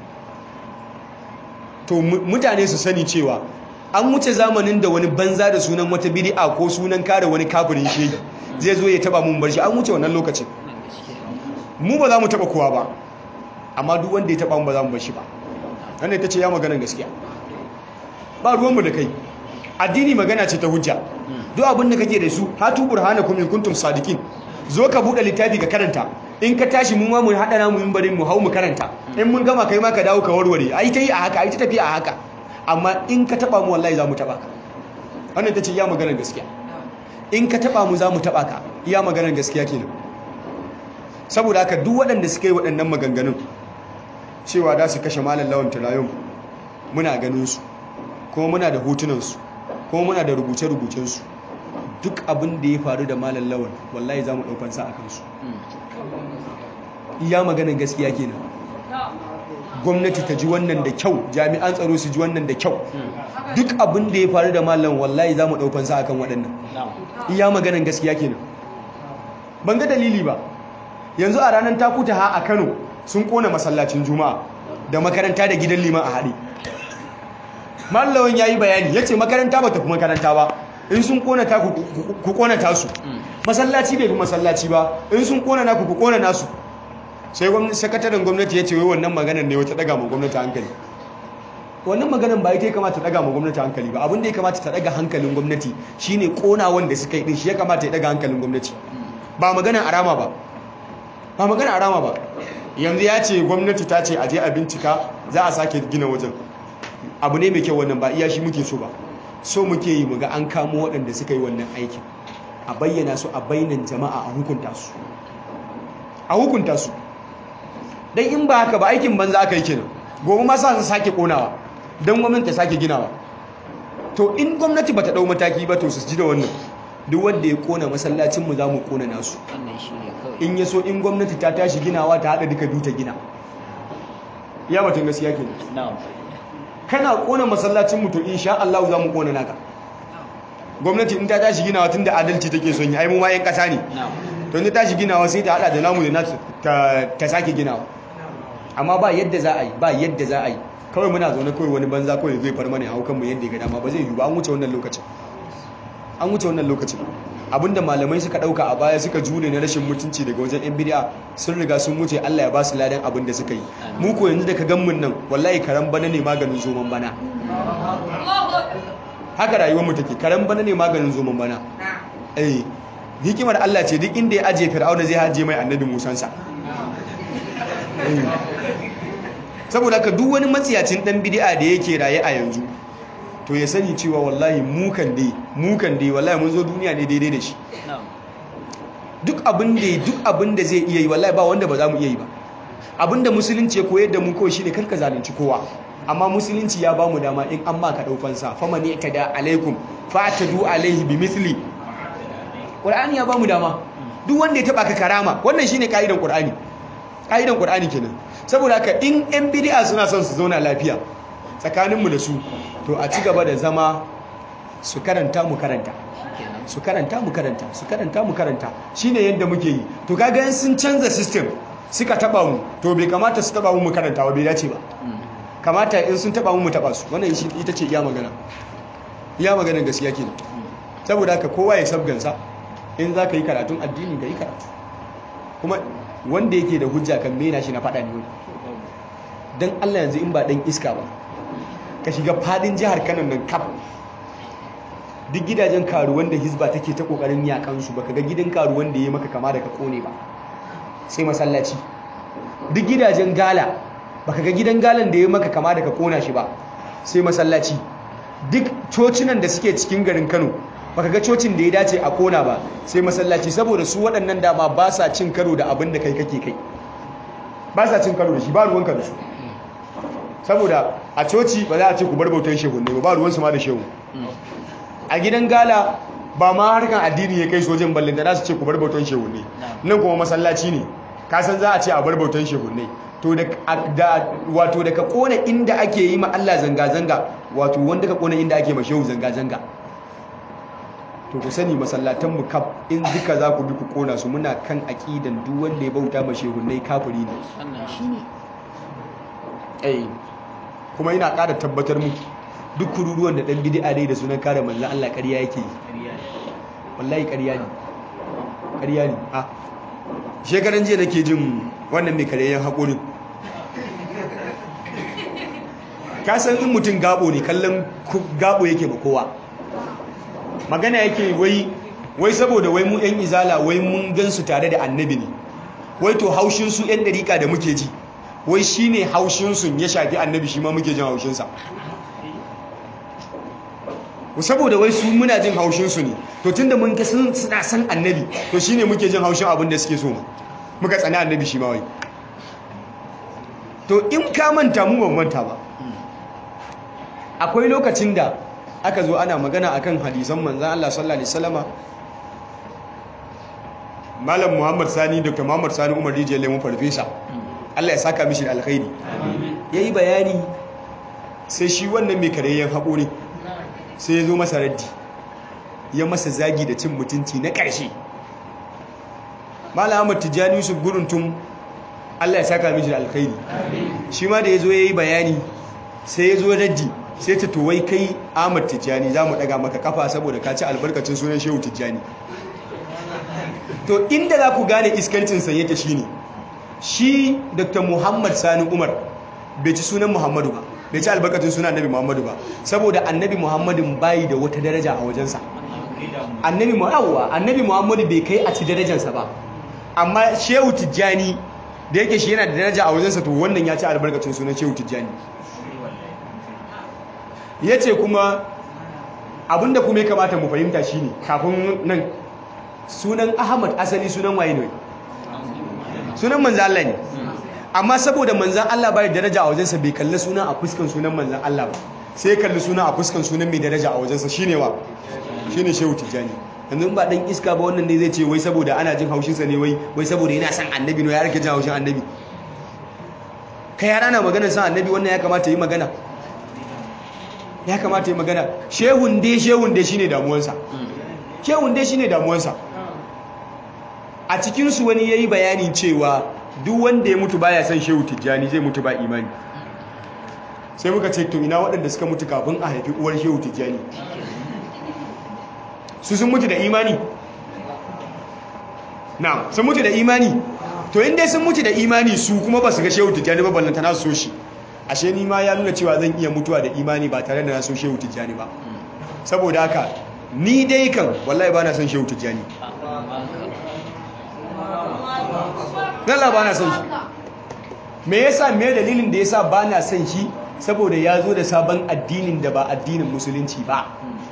To mutane su sani cewa an wuce zamanin da wani banza da sunan wata bid'a ko sunan kare wani kafirin shehi zai zo ya taba mun bar shi. An wuce wannan lokacin. Mu ba za mu taba kowa ba, amma duk wanda ya taba mu ba za mu bar shi ba. Wannan ita ce ya maganar gaskiya. Ba ruwanmu da kai. Addini magana ce ta hujja. Duk abin da kake da su, hatu burhanakum in kuntum sadiqin. Zo ka bude littafi ka karanta. In ka tashi mu ma mu hada namu minbarin mu hau mu karanta. In mun gama kai ma ka dawo ka warware. Ai ta yi a haka, ai ta tafi a haka. Amma in ka taba mu wallahi za mu taba ka. Wannan tace iya maganar gaskiya. In ka taba mu za mu taba ka. Iya maganar gaskiya kenan. Saboda haka duk waɗanda suka yi waɗannan maganganun cewa da su kashe Malam Lawan Turayen, muna ganin su, kuma muna da hotunan su, kuma muna da rubuce-rubucen su. Duk abin da ya faru da Malam Lawan wallahi za mu ɗaukan sa a kansu. Iya maganar gaskiya kenan. Gwamnati ta ji wannan da kyau, jami'an tsaro su ji wannan da kyau. Duk abin da ya faru da Malam wallahi za mu ɗaukan sa a kan waɗannan. Iya maganar gaskiya kenan. Ban ga dalili ba. Yanzu a ranar Takutaha a Kano sun kona masallacin Juma'a da makaranta da gidan liman a haɗe. Malam Lawan ya yi bayani, ya ce makaranta ba ta fi makaranta ba. In sun kona ta ku kona tasu. Masallaci bai fi masallaci ba. In sun kona naku ku kona nasu. sai sakataren gwamnati ya ce wai wannan maganar ne wata daga ma gwamnati hankali. Wannan maganar ba ita ya kamata ta daga ma gwamnati hankali ba. Abin da ya kamata ta daga hankalin gwamnati shine kona wanda suka yi din, shi ya kamata ya daga hankalin gwamnati, ba maganar arama ba. Ba maganar arama ba. Yanzu ya ce gwamnati ta ce aje a bincika za a sake gina wajen. Abu ne mai kyau wannan, ba iya shi muke so ba. So muke yi muga an kamo waɗanda suka yi wannan aikin, a bayyana su a bainan jama'a, a hukunta su. A hukunta su. Dan in ba haka ba aikin banza aka yi kenan. Gobe ma sa su sake konawa dan gwamnati ta sake ginawa. To in gwamnati bata dau mataki ba to su ji da wannan. Duk wanda ya kona masallacin mu zamu kona nasu. Wannan shine kawai. In yaso in gwamnati ta tashi ginawa ta hada duka biyu ta gina. Ya batun gaskiya kenan. Na'am. Kana kona masallacin mu to insha Allah zamu kona naka. Gwamnati in ta tashi ginawa tunda adalci take son yi, ai mu ma yan kasa ne. Na'am. To in ta tashi ginawa sai ta hada da namu da nasu ta sake ginawa. Amma ba yadda za a yi, ba yadda za a yi. Kawai muna zaune kawai wani banza kawai zai far mana ya hau kanmu yadda ya ga dama, ba zai yi ba. An wuce wannan lokacin. An wuce wannan lokacin. Abinda malamai suka dauka a baya suka jure na rashin mutunci daga wajen yan bid'a sun riga sun wuce, Allah ya ba su ladan abin da suka yi. Mu ko yanzu da ka gan mun nan wallahi karan bana ne maganin zoman bana. Haka rayuwar mu take, karan bana ne maganin zoman bana. Hikimar Allah ce duk inda ya aje Fir'auna zai haje mai annabi Musansa. Saboda ka duk wani matsiyacin dan bid'a da yake raye a yanzu to ya sani cewa wallahi mu kan dai wallahi mun zo duniya ne daidai da shi. Duk abin da zai iya yi wallahi ba wanda ba za mu iya yi ba. Abinda musulunci ya koyar da mu kawai shine karka zalunci kowa, amma musulunci ya ba mu dama in an ma ka daukan sa faman yatada alaikum fatadu alaihi bimithli. Qur'ani ya ba mu dama, duk wanda ya taba ka karama. Wannan shine kaidan Qur'ani. Kaidan Qur'ani kenan. Saboda haka in yan bid'a suna son su zauna lafiya tsakaninmu da su, to a ci gaba da zama su karanta mu karanta, su karanta mu karanta, su karanta mu karanta, shine yadda muke yi. To kaga in sun canza system suka taba mu, to bai kamata su taba mu karanta ba, bai dace ba. Kamata in sun taba mu taba su. Wannan ita ce iya magana. Iya maganar gaskiya kenan. Saboda haka kowa ya sabgansa, in za ka yi karatun addini ka yi karatu. Kuma wanda yake da hujja kan mena shi na faɗa ne wani. Dan Allah yanzu in ba dan iska ba, ka shiga fadin jihar Kano nan kaf, duk gidajen karuwan da Hizba take ta kokarin yakan su, baka ga gidan karuwan da yayi maka kama da ka kone ba, sai masallaci. Duk gidajen gala baka ga gidan galan da yayi maka kama da ka kona shi ba, sai masallaci. Duk cocinan da suke cikin garin Kano baka ga cocin da ya dace a kona ba, sai masallaci. Saboda su waɗannan dama ba sa cin karo da abin da kai kake kai, ba sa cin karo da shi, ba ruwanka da su. Saboda a coci ba za a ce ku bar bautan shehu ne ba ruwansu ma da shehu. A gidan gala ba ma harkan addini ya kai sojin ballin da za su ce ku bar bautan shehu ne. Nan kuma masallaci ne, ka san za a ce a bar bautan shehu ne. To wato da ka kona inda ake yi ma Allah zanga-zanga, wato wanda ka kona inda ake ma shehu zanga-zanga. To ku sani masallatanmu kaf in duka za ku bi ku kona su, muna kan aqidan duk wanda ya bauta ma shehunnai kafiri ne. Wannan shine. Kuma ina ƙara tabbatar muku duk kururuwan da dan bid'a dai da sunan kare manzon Allah ƙarya yake yi. Wallahi ƙarya ne. Ƙarya ne. Shekaran jiya nake jin wannan mai kareyar haƙorin. Ka san in mutum gabo ne, kallon gabo yake ba kowa. Magana yake wai saboda wai mu yan izala wai mun gansu tare da annabi ne, wai to haushin su yan dariƙa da muke ji, wai shine haushin su ya shafi annabi, shi ma muke jin haushin sa. Saboda wai su muna jin haushin su ne, to tunda mun ga suna san annabi, to shine muke jin haushin abin da suke so, muka tsani annabi shi ma wai. To in ka manta mu ban manta ba, akwai lokacin da aka zo ana magana akan hadisan manzan Allah sallallahu alaihi wasallama, Malam Muhammad Sani, Dr. Muhammad Sani Umar Rijiyar Lemu Farfesa, Allah ya saka mishi da alkhairi, yayi bayani. Sai shi wannan mai kareyyen haƙuri sai ya zo masa raddi, ya masa zagi da cin mutunci na ƙarshe. Malam Ahmad Tijjani Yusuf Guruntum, Allah ya saka mishi da alkhairi, shi ma da ya zo yayi bayani sai ya zo raddi, sai ta towai kai Ahmad Tijjani za mu daga maka kafa saboda ka ci albarkacin sunan Shehu Tijjani. To inda za ku gane iskancinsa yake shi ne, shi Dr. Muhammad Sani Umar bai ci sunan Muhammadu ba, bai ci albarkatun sunan Annabi Muhammadu ba, saboda Annabi Muhammadin bayi da wata daraja a wajensa. Annabi Muhammadu bai kai a ci darajarsa ba, amma Shehu Tijjani da yake shi yana da daraja a wajensa, to wannan ya ci albarkatun sunan Shehu Tijjani. Ya ce kuma abinda kuma ya kamata mu fahimta shi ne, kafin nan, sunan Ahmad asali sunan waye ne? Sunan manzan Allah ne. Amma saboda manzan Allah bai daraja a wajensa, bai kalli sunan a fuskan sunan manzan Allah ba, sai ya kalli sunan a fuskan sunan mai daraja a wajensa, shine wa? Shine Shehu Tijjani. Yanzu ba dan iska ba wannan ne zai ce wai saboda ana jin haushinsa ne, wai saboda yana son annabi ne ya rike jin haushin annabi. Kai yara na maganar son annabi, wannan ya kamata yi magana. Ya kamata yi magana. Shehun dai shine damuwansa. Shehun dai shine damuwansa. A cikin su wani yayi bayani cewa duk wanda ya mutu baya son Shehu Tijjani zai mutu ba imani. Sai muka ce to ina waɗanda suka mutu kafin a haifi uwar Shehu Tijjani? Su sun mutu da imani? Na'am, sun mutu da imani. To inda sun mutu da imani su kuma ba su ga Shehu Tijjani ba, ballanta na so shi. Ashe ni ma ya nuna cewa zan iya mutuwa da imani ba tare da na so Shehu Tijjani ba. Saboda haka ni dai kan wallahi ba na son Shehu Tijjani. Allah ba na son shi. Me yasa, me dalilin da yasa ba na son shi? Saboda ya zo da sabon addinin da ba addinin musulunci ba.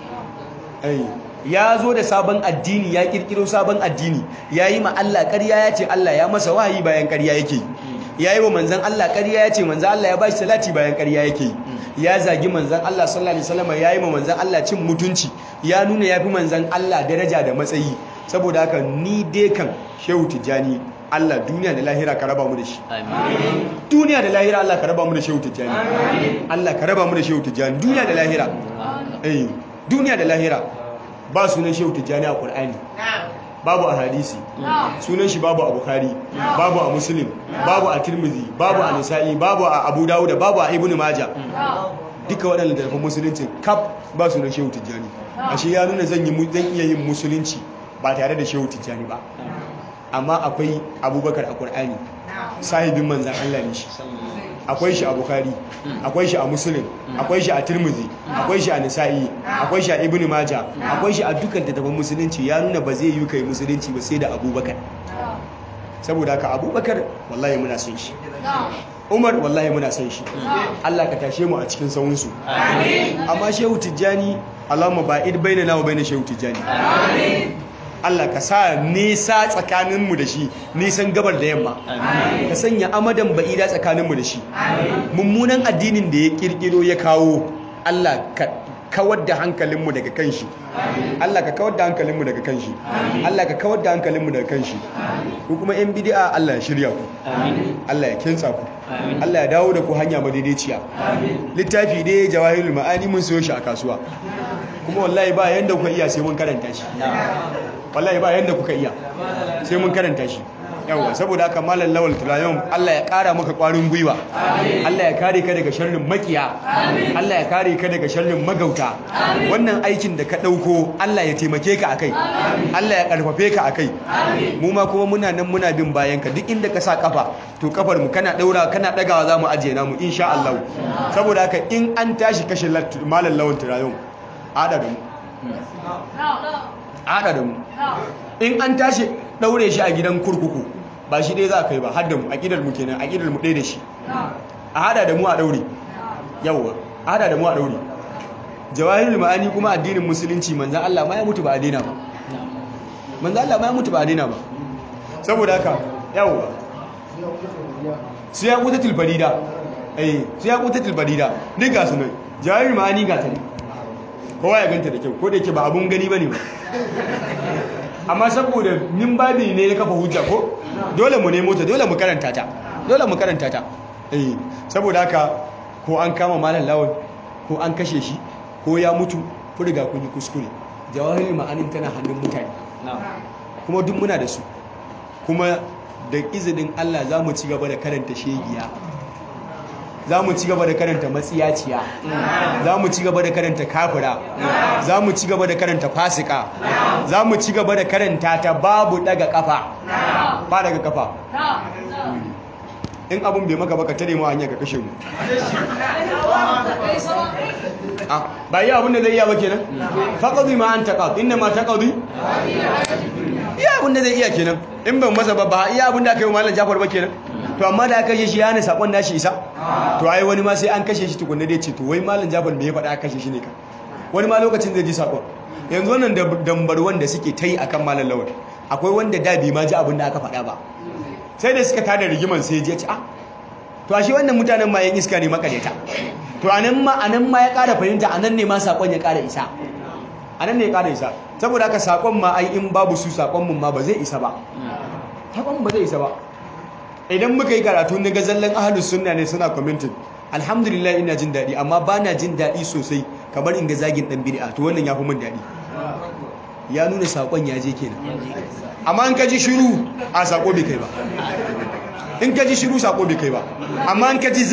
Ya zo da sabon addini, ya kirkiro sabon addini, ya yi ma Allah ƙarya, ya ce Allah ya masa wahayi bayan ƙarya yake, ya yi wa manzan Allah ƙarya, ya ce manzan Allah ya ba shi salati bayan ƙarya yake, ya zagi manzan Allah sallallahu alaihi wasallam, ya yi ma manzan Allah cin mutunci, ya nuna ya fi manzan Allah daraja da matsayi. Saboda haka ni dai kan Shehu Tijjani, Allah duniya da lahira ka raba mu da shi. Duniya da lahira Allah ka raba mu da Shehu Tijjani. Allah ka raba mu da Shehu Tijjani duniya da lahira. Duniya da lahira. Ba sunan Shehu Tijjani a Qur'ani, babu a hadisi, sunan shi babu a Bukhari, babu a Muslim, babu a Tirmidhi, babu a Nisa'i, babu a Abu Dawud, babu a Ibn Majah. Duka waɗannan littattafan musulunci kaf ba sunan Shehu Tijjani. Ashe ya nuna zan iya yin musulunci ba tare da Shehu Tijjani ba. Amma akwai Abubakar a Qur'ani, sahibin manzan Allah ne shi. Akwai shi a Bukhari, akwai shi a Muslim, akwai shi a Tirmidhi, akwai shi a Nisa'i, akwai shi a Ibn Majah, akwai shi a dukkan littattafan musulunci. Ya nuna ba zai yi kai musulunci ba sai da Abubakar. Saboda haka Abubakar wallahi muna son shi, Umar wallahi muna son shi. Allah ka tashe mu a cikin sawunsu. Amma Shehu Tijjani, Allahumma ba'id bainana wa bain Shehu Tijjani. Allah ka sa nisa tsakaninmu da shi, nisan gabar da yamma. Ka sanya amadan ba'ida tsakaninmu da shi. Mummunan addinin da ya kirkiro ya kawo, Allah ka kawar da hankalinmu daga kan shi. Allah ka kawar da hankalinmu daga kan shi. Allah ka kawar da hankalinmu daga kan shi. Ku kuma yan bid'a Allah ya shirya ku. Allah ya kintsa ku. Allah ya dawo da ku hanya madaidaiciya. Littafi dai Jawahirul Ma'ani mun siyo shi a kasuwa. Kuma wallahi ba yanda kuka iya sai mun karanta shi. Wallahi ba yanda kuka iya sai mun karanta shi. Yawa, saboda haka Malam Lawal Tulayon, Allah ya kara maka kwarin gwiwa. Allah ya kare ka daga sharrin makiya. Allah ya kare ka daga sharrin magauta. Wannan aikin da ka dauko, Allah ya taimake ka akai. Allah ya karfafe ka akai. Mu ma kuma muna nan muna bin bayan ka, duk inda ka sa kafa to kafar mu kana daura kana dagawa zamu ajiye namu insha Allah. Saboda haka in an tashi kashe Malam Lawal Tulayon, ada da mu. In an tashi daure shi a gidan kurkuku, ba shi dai za a kai ba, har da mu, aqidar mu kenan, aqidar mu ɗaya da shi. A hada da mu a daure. Yawwa, a hada da mu a daure. Jawahirul Ma'ani kuma addinin musulunci, manzon Allah ma ya mutu ba a daina ba. Manzon Allah ma ya mutu ba a daina ba. Saboda haka, yawwa. Su ya kutatul farida. Su ya kutatul farida. Duk ga su nan. Jawahirul Ma'ani ga ta ne. Kowa ya ganta da kyau, ko da yake ba abun gani bane ba. Amma saboda min babi ne ya kafa hujja ko, dole mu nemo ta, dole mu karanta ta. Saboda haka ko an kama Malam Lawal, ko an kashe shi, ko ya mutu, ku riga kun yi kuskure. Jawahirul Ma'anin tana hannun mutane. Kuma duk muna da su. Kuma da izinin Allah za mu ci gaba da karanta shegiya. Za mu ci gaba da karanta matsiyaciya, za mu ci gaba da karanta kafira, za mu ci gaba da karanta fasika, za mu ci gaba da karanta ta babu daga kafa, ba daga kafa. in abun bai maka baka tare mu hanya ka kashe mu ba iya abin da zai iya ba kenan faqadi ma anta qad inna ma taqadi iya abin da zai iya kenan in ban masa ba iya abin da aka yi wa Malam Jafar ba kenan to amma da aka kashe shi yana sakon nashi isa to ai wani ma sai an kashe shi tukunna dai ce to wai Malam Jafar me ya faɗa aka kashe shi ne ka wani ma lokacin zai ji sakon yanzu wannan dambarwan da suke ta yi akan Malam Lawal akwai wanda da bai ma ji abin da aka faɗa ba sai da suka tada rigiman sai ya ce to ashe wannan mutanen ma yan iska ne makareta to anan ma ya ƙara fahimta anan ne ma sakon ya ƙara isa anan ne ya ƙara isa saboda haka sakon ma ai in babu su sakon mun ma ba zai isa ba sakon ba zai isa ba idan muka yi karatu na gazallan ahlus sunna ne suna commenting alhamdulillah ina jin daɗi amma ba na jin daɗi sosai kamar in ga zagin ɗan bid'a to wannan ya fi min daɗi ya nuna sakon ya je kenan amma in ka ji shiru a sako bai kai ba in ka ji shiru sako bai kai ba amma in ka ji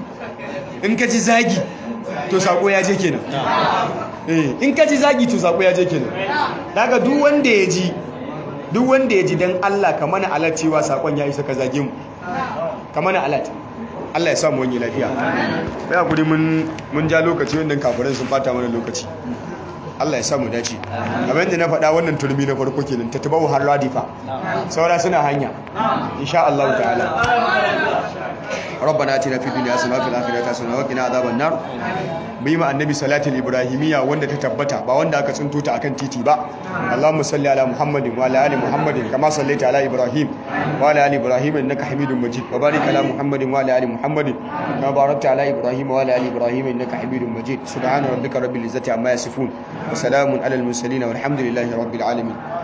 zagi to sako ya je kenan in ka ji zagi to sako ya je kenan daga duk wanda ya ji dan Allah ka mana alat cewa sakon ya isa ka zage mu ka mana alat Allah ya sa mu wani lafiya bai hakuri mun ja lokaci wannan kafirin sun bata mana lokaci Allah ya samu dace kamar yadda na faɗa wannan turmi na farko kenan ta tabawu har radifa saura suna hanya insha Allah ta'ala ربنا آتنا في الدنيا حسنة وفي الآخرة حسنة وقنا عذاب النار بما النبي صلاة الإبراهيمية wanda ta tabbata ba wanda aka tsinto ta akan titi ba Allahumma salli ala Muhammadin wa ala ali Muhammadin kama sallaita ala Ibrahim wa ala ali Ibrahim innaka Hamidum Majid wa barik ala Muhammadin wa ala ali Muhammadin kama barakta ala Ibrahim wa ala ali Ibrahim innaka Hamidum Majid subhana rabbika rabbil izzati amma yasifun wa salamun ala al mursalin walhamdulillahi rabbil alamin